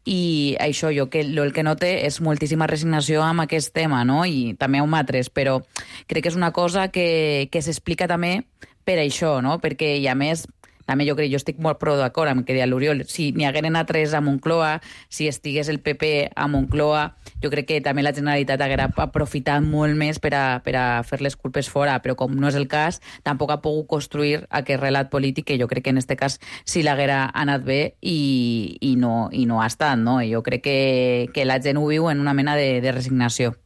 i això jo que, el que note és moltíssima resignació amb aquest tema, no? I també amb altres, però crec que és una cosa que, que s'explica també per això, no? Perquè, i a més, també jo crec, jo estic molt prou d'acord amb el que deia l'Oriol, si n'hi hagueren altres a Moncloa, si estigués el P P a Moncloa, jo crec que també la Generalitat haguera aprofitat molt més per a, per a fer les culpes fora, però com no és el cas, tampoc ha pogut construir aquest relat polític que jo crec que en aquest cas sí l'haguera anat bé i, i, no, i no ha estat, no? I jo crec que, que la gent ho viu en una mena de, de resignació.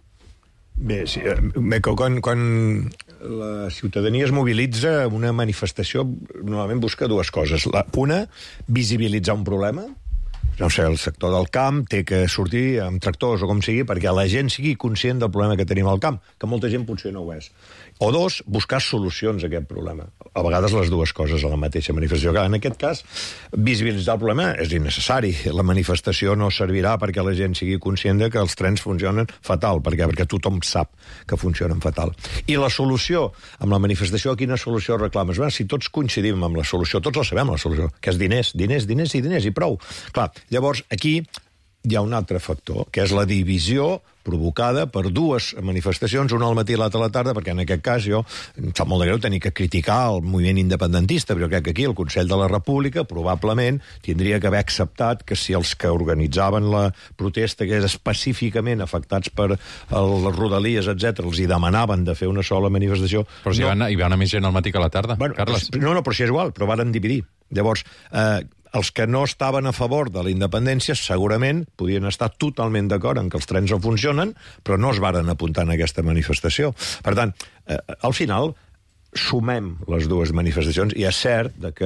Bé, sí, bé, quan, quan la ciutadania es mobilitza, una manifestació normalment busca dues coses. La, una, visibilitzar un problema. No sé, el sector del camp té que sortir amb tractors o com sigui perquè la gent sigui conscient del problema que tenim al camp, que molta gent potser no ho és. O dos, buscar solucions a aquest problema. A vegades les dues coses a la mateixa manifestació. En aquest cas, visibilitzar el problema és innecessari. La manifestació no servirà perquè la gent sigui conscient de que els trens funcionen fatal, perquè, perquè tothom sap que funcionen fatal. I la solució, amb la manifestació, quina solució reclames? Bé, si tots coincidim amb la solució, tots la sabem, la solució, que és diners, diners, diners i diners, i prou. Clar, llavors, aquí hi ha un altre factor, que és la divisió provocada per dues manifestacions, una al matí i l'altra a la tarda, perquè en aquest cas jo em sap molt de greu tenir que criticar el moviment independentista, però crec que aquí el Consell de la República probablement tindria que haver acceptat que si els que organitzaven la protesta, que és específicament afectats per les rodalies, etcètera, els hi demanaven de fer una sola manifestació... Però si no... hi, va anar, hi va anar més gent al matí que a la tarda, bueno, Carles. No, no, però si és igual, però varen dividir. Llavors, eh, els que no estaven a favor de la independència segurament podien estar totalment d'acord en que els trens no funcionen, però no es varen apuntar en aquesta manifestació. Per tant, eh, al final, sumem les dues manifestacions i és cert de que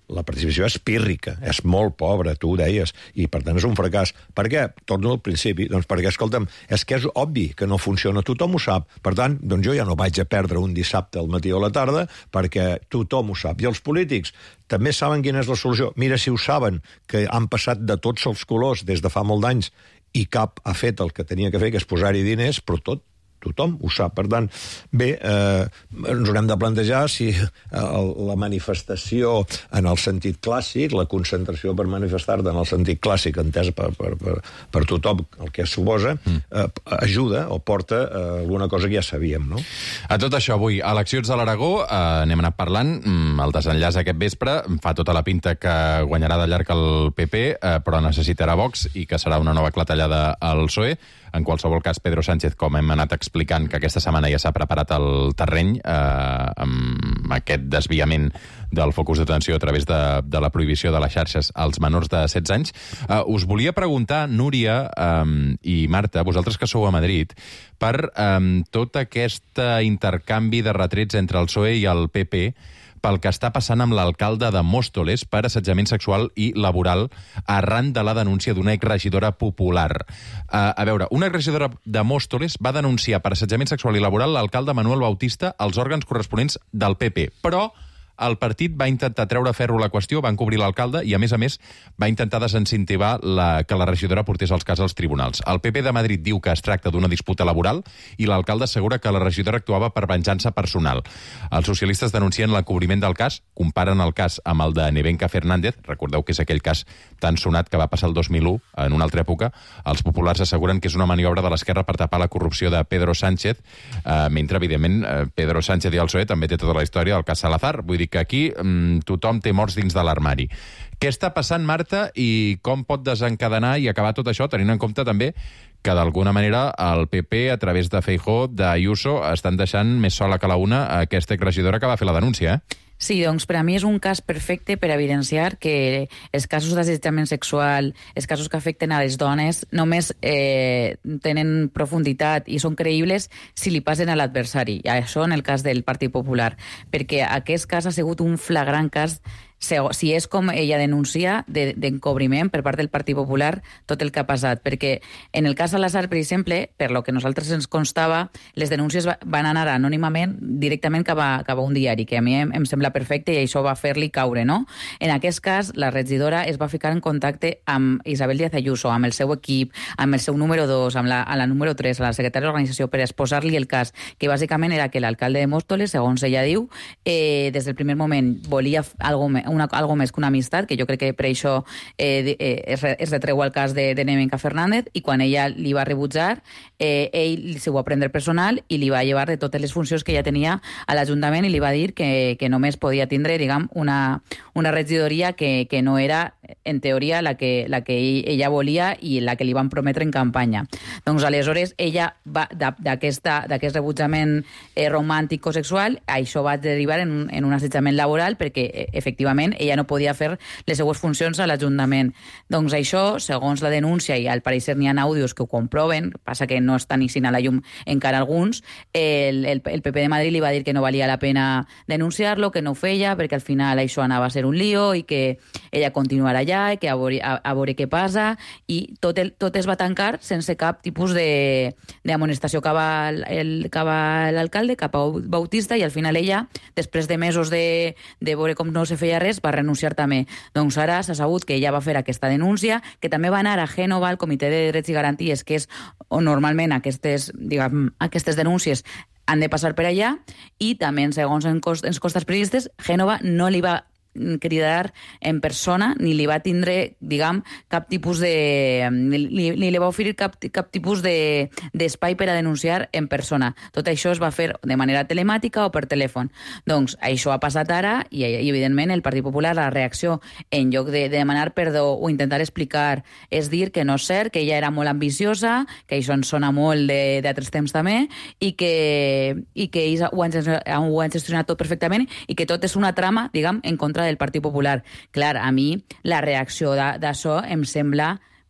la participació és pírrica, és molt pobra, tu ho deies, i per tant és un fracàs. Per què? Torno al principi. Doncs perquè, escolta'm, és que és obvi que no funciona, tothom ho sap. Per tant, doncs jo ja no vaig a perdre un dissabte al matí o a la tarda, perquè tothom ho sap. I els polítics també saben quina és la solució. Mira, si ho saben, que han passat de tots els colors des de fa molt d'anys i cap ha fet el que tenia que fer, que és posar-hi diners, però tot tothom ho sap. Per tant, bé, eh, ens haurem de plantejar si eh, la manifestació en el sentit clàssic, la concentració per manifestar-te en el sentit clàssic, entès per, per, per, per tothom el que suposa, eh, ajuda o porta eh, alguna cosa que ja sabíem, no? A tot això, avui, eleccions de l'Aragó, eh, n'hem anat parlant, el desenllaç aquest vespre fa tota la pinta que guanyarà de llarg el P P, eh, però necessitarà Vox i que serà una nova clatellada al P S O E. En qualsevol cas, Pedro Sánchez, com hem anat explicant, que aquesta setmana ja s'ha preparat el terreny eh, amb aquest desviament del focus d'atenció a través de, de la prohibició de les xarxes als menors de setze anys. Eh, us volia preguntar, Núria eh, i Marta, vosaltres que sou a Madrid, per eh, tot aquest intercanvi de retrets entre el P S O E i el P P, pel que està passant amb l'alcalde de Móstoles per assetjament sexual i laboral arran de la denúncia d'una exregidora popular. Uh, a veure, una exregidora de Móstoles va denunciar per assetjament sexual i laboral l'alcalde Manuel Bautista als òrgans corresponents del P P, però el partit va intentar treure ferro la qüestió, va encobrir l'alcalde i, a més a més, va intentar desincentivar la, que la regidora portés els casos als tribunals. El P P de Madrid diu que es tracta d'una disputa laboral i l'alcalde assegura que la regidora actuava per venjança personal. Els socialistes denuncien l'encobriment del cas, comparen el cas amb el de Nevenka Fernández, recordeu que és aquell cas tan sonat que va passar el dos mil u, en una altra època. Els populars asseguren que és una maniobra de l'esquerra per tapar la corrupció de Pedro Sánchez, eh, mentre, evidentment, eh, Pedro Sánchez i el P S O E també té tota la història del cas Salazar. Vull dir que aquí mm, tothom té morts dins de l'armari. Què està passant, Marta, i com pot desencadenar i acabar tot això, tenint en compte també que d'alguna manera el P P, a través de Feijóo, d'Ayuso, estan deixant més sola que la una aquesta exregidora que va fer la denúncia, eh? Sí, doncs per a mi és un cas perfecte per evidenciar que els casos d'assetjament sexual, els casos que afecten a les dones, només eh, tenen profunditat i són creïbles si li passen a l'adversari. Això en el cas del Partit Popular, perquè aquest cas ha sigut un flagrant cas, si és com ella denuncia, d'encobriment per part del Partit Popular tot el que ha passat. Perquè en el cas Salazar, per exemple, per lo que nosaltres ens constava, les denúncies van anar anònimament directament cap a, cap a un diari, que a mi em, em sembla perfecte i això va fer-li caure, no? En aquest cas, la regidora es va ficar en contacte amb Isabel Díaz Ayuso, amb el seu equip, amb el seu número dos, amb la, a la número tres, a la secretària d'organització, per exposar-li el cas, que bàsicament era que l'alcalde de Móstoles, segons ella diu, eh, des del primer moment volia algo més, una, algo més que una amistat, que jo crec que per això eh, eh, es, es retreu el cas de, de Nevenka Fernández, i quan ella li va rebutjar, eh, ell s'ho va prendre personal i li va llevar de totes les funcions que ja tenia a l'Ajuntament i li va dir que, que només podia tindre, diguem, una, una regidoria que, que no era, en teoria, la que, la que ella volia i la que li van prometre en campanya. Doncs aleshores ella va d'aquest rebutjament eh, romàntic o sexual, això va derivar en un, en un assetjament laboral perquè eh, efectivament ella no podia fer les seues funcions a l'Ajuntament. Doncs això, segons la denúncia, i al parecer n'hi ha àudios que ho comproven, passa que no estan ixint a la llum encara alguns, el, el, el P P de Madrid li va dir que no valia la pena denunciar-lo, que no ho feia, perquè al final això anava a ser un lío i que ella continuarà allà i que a veure, a, a veure què passa, i tot, el, tot es va tancar sense cap tipus d'amonestació cap a l'alcalde, cap a Bautista, i al final ella, després de mesos de, de veure com no se feia res, va renunciar també. Doncs ara s'ha sabut que ella va fer aquesta denúncia, que també va anar a Gènova, al Comitè de Drets i Garanties, que és on normalment aquestes, diguem, aquestes denúncies han de passar per allà, i també, segons en costes periodistes, Gènova no li va cridar en persona, ni li va tindre, diguem, cap tipus de... ni, ni li va oferir cap, cap tipus de, d'espai per a denunciar en persona. Tot això es va fer de manera telemàtica o per telèfon. Doncs això ha passat ara i, i evidentment, el Partit Popular, la reacció, en lloc de, de demanar perdó o intentar explicar, és dir que no és cert, que ella era molt ambiciosa, que això ens sona molt d'altres temps també, i que, i que ells ho han, ho han gestionat tot perfectament i que tot és una trama, diguem, en contra del Partit Popular. Clar, a mi la reacció d'això em sembla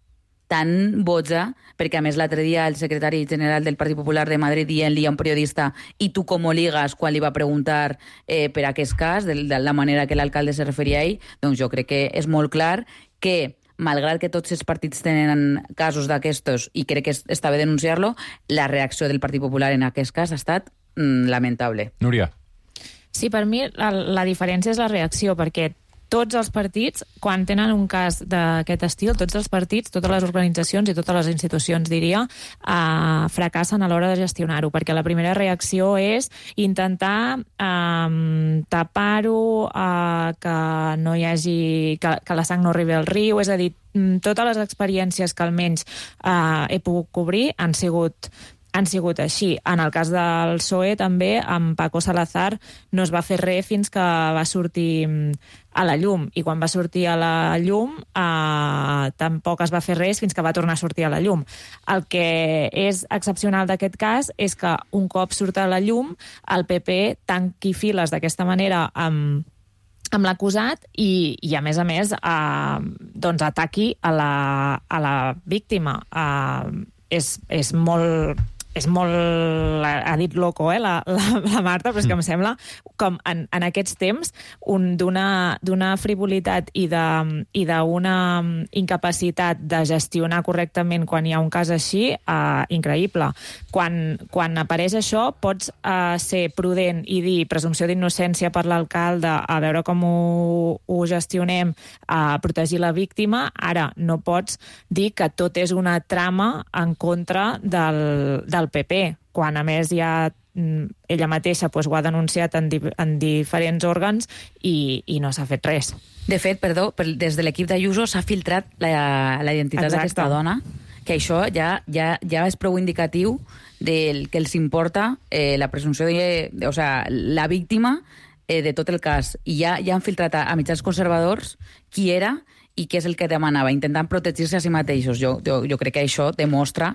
tan boja, perquè a més l'altre dia el secretari general del Partit Popular de Madrid dient-li a un periodista i tu com ho ligues quan li va preguntar eh, per aquest cas, de, de la manera que l'alcalde se referia a ell, doncs jo crec que és molt clar que malgrat que tots els partits tenen casos d'aquestos i crec que està bé denunciar-lo, la reacció del Partit Popular en aquest cas ha estat mm, lamentable. Núria. Sí, per mi la, la diferència és la reacció, perquè tots els partits, quan tenen un cas d'aquest estil, tots els partits, totes les organitzacions i totes les institucions, diria, eh, fracassen a l'hora de gestionar-ho, perquè la primera reacció és intentar eh, tapar-ho, eh, que no hi hagi, que, que la sang no arribi al riu, és a dir, totes les experiències que almenys eh, he pogut cobrir han sigut han sigut així. En el cas del P S O E, també, amb Paco Salazar, no es va fer res fins que va sortir a la llum. I quan va sortir a la llum, eh, tampoc es va fer res fins que va tornar a sortir a la llum. El que és excepcional d'aquest cas és que un cop surt a la llum, el P P tanqui files d'aquesta manera amb amb l'acusat i, i, a més a més, eh, doncs ataqui a la, a la víctima. Eh, és, és molt... és molt... ha dit loco, eh, la, la, la Marta, però és que em sembla com en, en aquests temps d'una frivolitat i d'una incapacitat de gestionar correctament quan hi ha un cas així, eh, increïble. Quan, quan apareix això, pots eh, ser prudent i dir presumpció d'innocència per l'alcalde, a veure com ho, ho gestionem, a protegir la víctima. Ara, no pots dir que tot és una trama en contra del, del P P, quan a més ja ella mateixa pues, ho ha denunciat en, di en diferents òrgans i, i no s'ha fet res. De fet, perdó, des de l'equip d'Ayuso s'ha filtrat la, la identitat d'aquesta dona, que això ja, ja, ja és prou indicatiu del que els importa eh, la presumpció de, de, o sea, la víctima eh, de tot el cas. I ja, ja han filtrat a, a mitjans conservadors qui era i què és el que demanava, intentant protegir-se a si mateixos. Jo, jo, jo crec que això demostra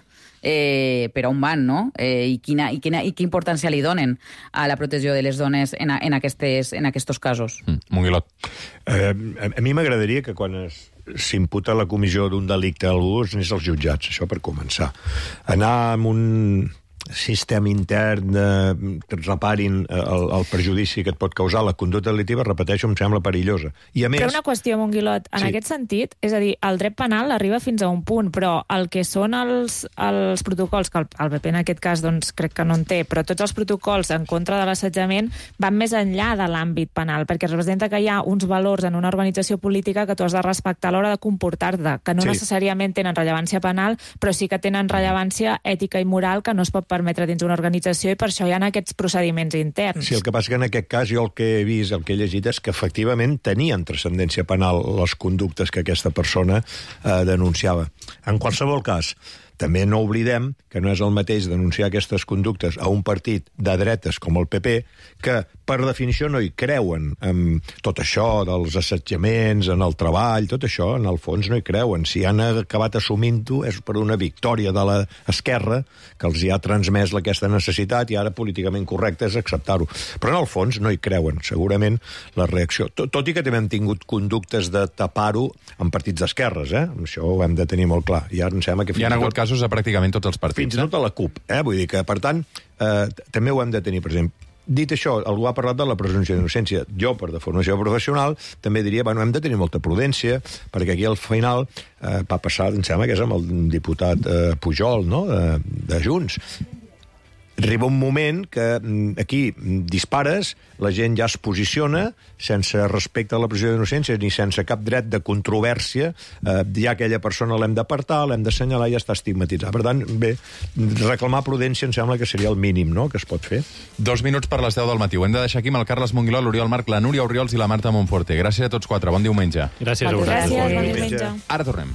eh, per on van, no? Eh, i, quina, i, quina, i quina importància li donen a la protegsió de les dones en, a, en, aquestes, en aquests casos. Mm, Monguilot. Eh, a, a mi m'agradaria que quan s'imputa la comissió d'un delicte a algú es anés als jutjats, això per començar. Anar amb un sistema intern de, que et reparin el, el perjudici que et pot causar la conducta delictiva, repeteixo, em sembla perillosa. I a més... Però una qüestió, Monguilot, en sí. aquest sentit, és a dir, el dret penal arriba fins a un punt, però el que són els, els protocols, que el, el P P en aquest cas doncs, crec que no en té, però tots els protocols en contra de l'assetjament van més enllà de l'àmbit penal, perquè representa que hi ha uns valors en una organització política que tu has de respectar a l'hora de comportar-te, que no sí. necessàriament tenen rellevància penal, però sí que tenen rellevància ètica i moral que no es pot permetre dins una organització i per això hi ha aquests procediments interns. Sí, el que passa que en aquest cas jo el que he vist, el que he llegit és que efectivament tenien transcendència penal les conductes que aquesta persona eh, denunciava. En qualsevol cas, també no oblidem que no és el mateix denunciar aquestes conductes a un partit de dretes com el P P, que per definició no hi creuen en tot això dels assetjaments, en el treball, tot això, en el fons no hi creuen. Si han acabat assumint-ho és per una victòria de l'esquerra que els hi ha transmès aquesta necessitat i ara políticament correcte és acceptar-ho. Però en el fons no hi creuen, segurament, la reacció. Tot, tot i que també hem tingut conductes de tapar-ho en partits d'esquerres, eh? Això ho hem de tenir molt clar. I ara em sembla que hi ha hagut casos a pràcticament tots els partits. Fins i tot a la CUP, eh? Vull dir que, per tant, eh, també ho hem de tenir present. Dit això, algú ha parlat de la presumpció d'innocència. Jo, per de formació professional, també diria, bueno, hem de tenir molta prudència, perquè aquí al final eh, va passar, em sembla que és amb el diputat eh, Pujol, no?, de, de Junts. Arriba un moment que aquí dispares, la gent ja es posiciona sense respecte a la presumpció d'innocència ni sense cap dret de controvèrsia, eh, ja aquella persona l'hem d'apartar, l'hem d'assenyalar i ja està estigmatitzada. Per tant, bé, reclamar prudència em sembla que seria el mínim, no?, que es pot fer. Dos minuts per les deu del matí. Ho hem de deixar aquí amb el Carles Monguiló, l'Oriol Marc, la Núria Orriols i la Marta Montforte. Gràcies a tots quatre. Bon diumenge. Gràcies a vosaltres. Gràcies, bon diumenge. Ara tornem.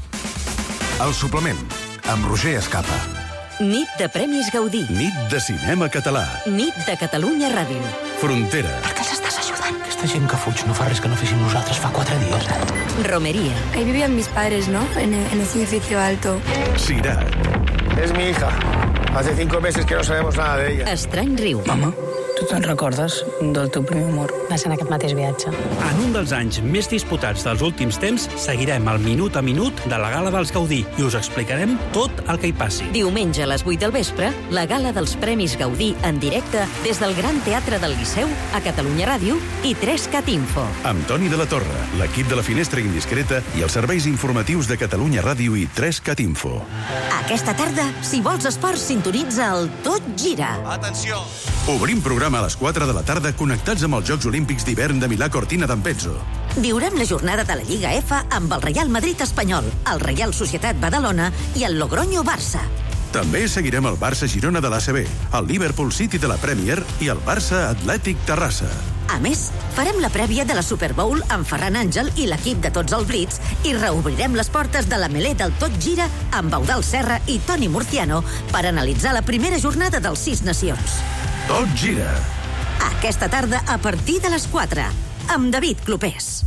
El suplement, amb Roger Escapa. Nit de Premis Gaudí. Nit de cinema català. Nit de Catalunya Ràdio. Frontera. Per què els estàs ajudant? Aquesta gent que fuig no fa res que no féssim nosaltres fa quatre dies. Romería. Ahí vivían mis padres, ¿no? En el, en ese edificio alto. Cirat. Es mi hija. Hace cinco meses que no sabemos nada de ella. Estrany riu. Mama, Tu te'n recordes del teu primer amor? Va ser en aquest mateix viatge. En un dels anys més disputats dels últims temps, seguirem el minut a minut de la Gala dels Gaudí i us explicarem tot el que hi passi. Diumenge a les vuit del vespre, la Gala dels Premis Gaudí en directe des del Gran Teatre del Liceu, a Catalunya Ràdio i tres cat info. Amb Toni de la Torre, l'equip de la Finestra Indiscreta i els serveis informatius de Catalunya Ràdio i tres cat info. Aquesta tarda, si vols esports, sintonitza el Tot Gira. Atenció! Obrim programa a les quatre de la tarda connectats amb els Jocs Olímpics d'hivern de Milà Cortina d'Ampezzo. Viurem la jornada de la Lliga F amb el Real Madrid espanyol, el Real Societat Badalona i el Logroño Barça. També seguirem el Barça Girona de l'A C B, el Liverpool City de la Premier i el Barça Atlètic Terrassa. A més, farem la prèvia de la Super Bowl amb Ferran Àngel i l'equip de tots els Blitz i reobrirem les portes de la Melé del Tot Gira amb Eudald Serra i Toni Murciano per analitzar la primera jornada dels Sis Nacions. Tot Gira. Aquesta tarda a partir de les quatre, amb David Clopés.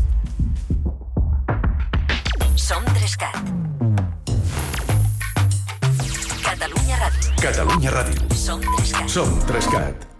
Som tres cat. Catalunya Ràdio. Catalunya Ràdio. Som tres cat. Som tres cat.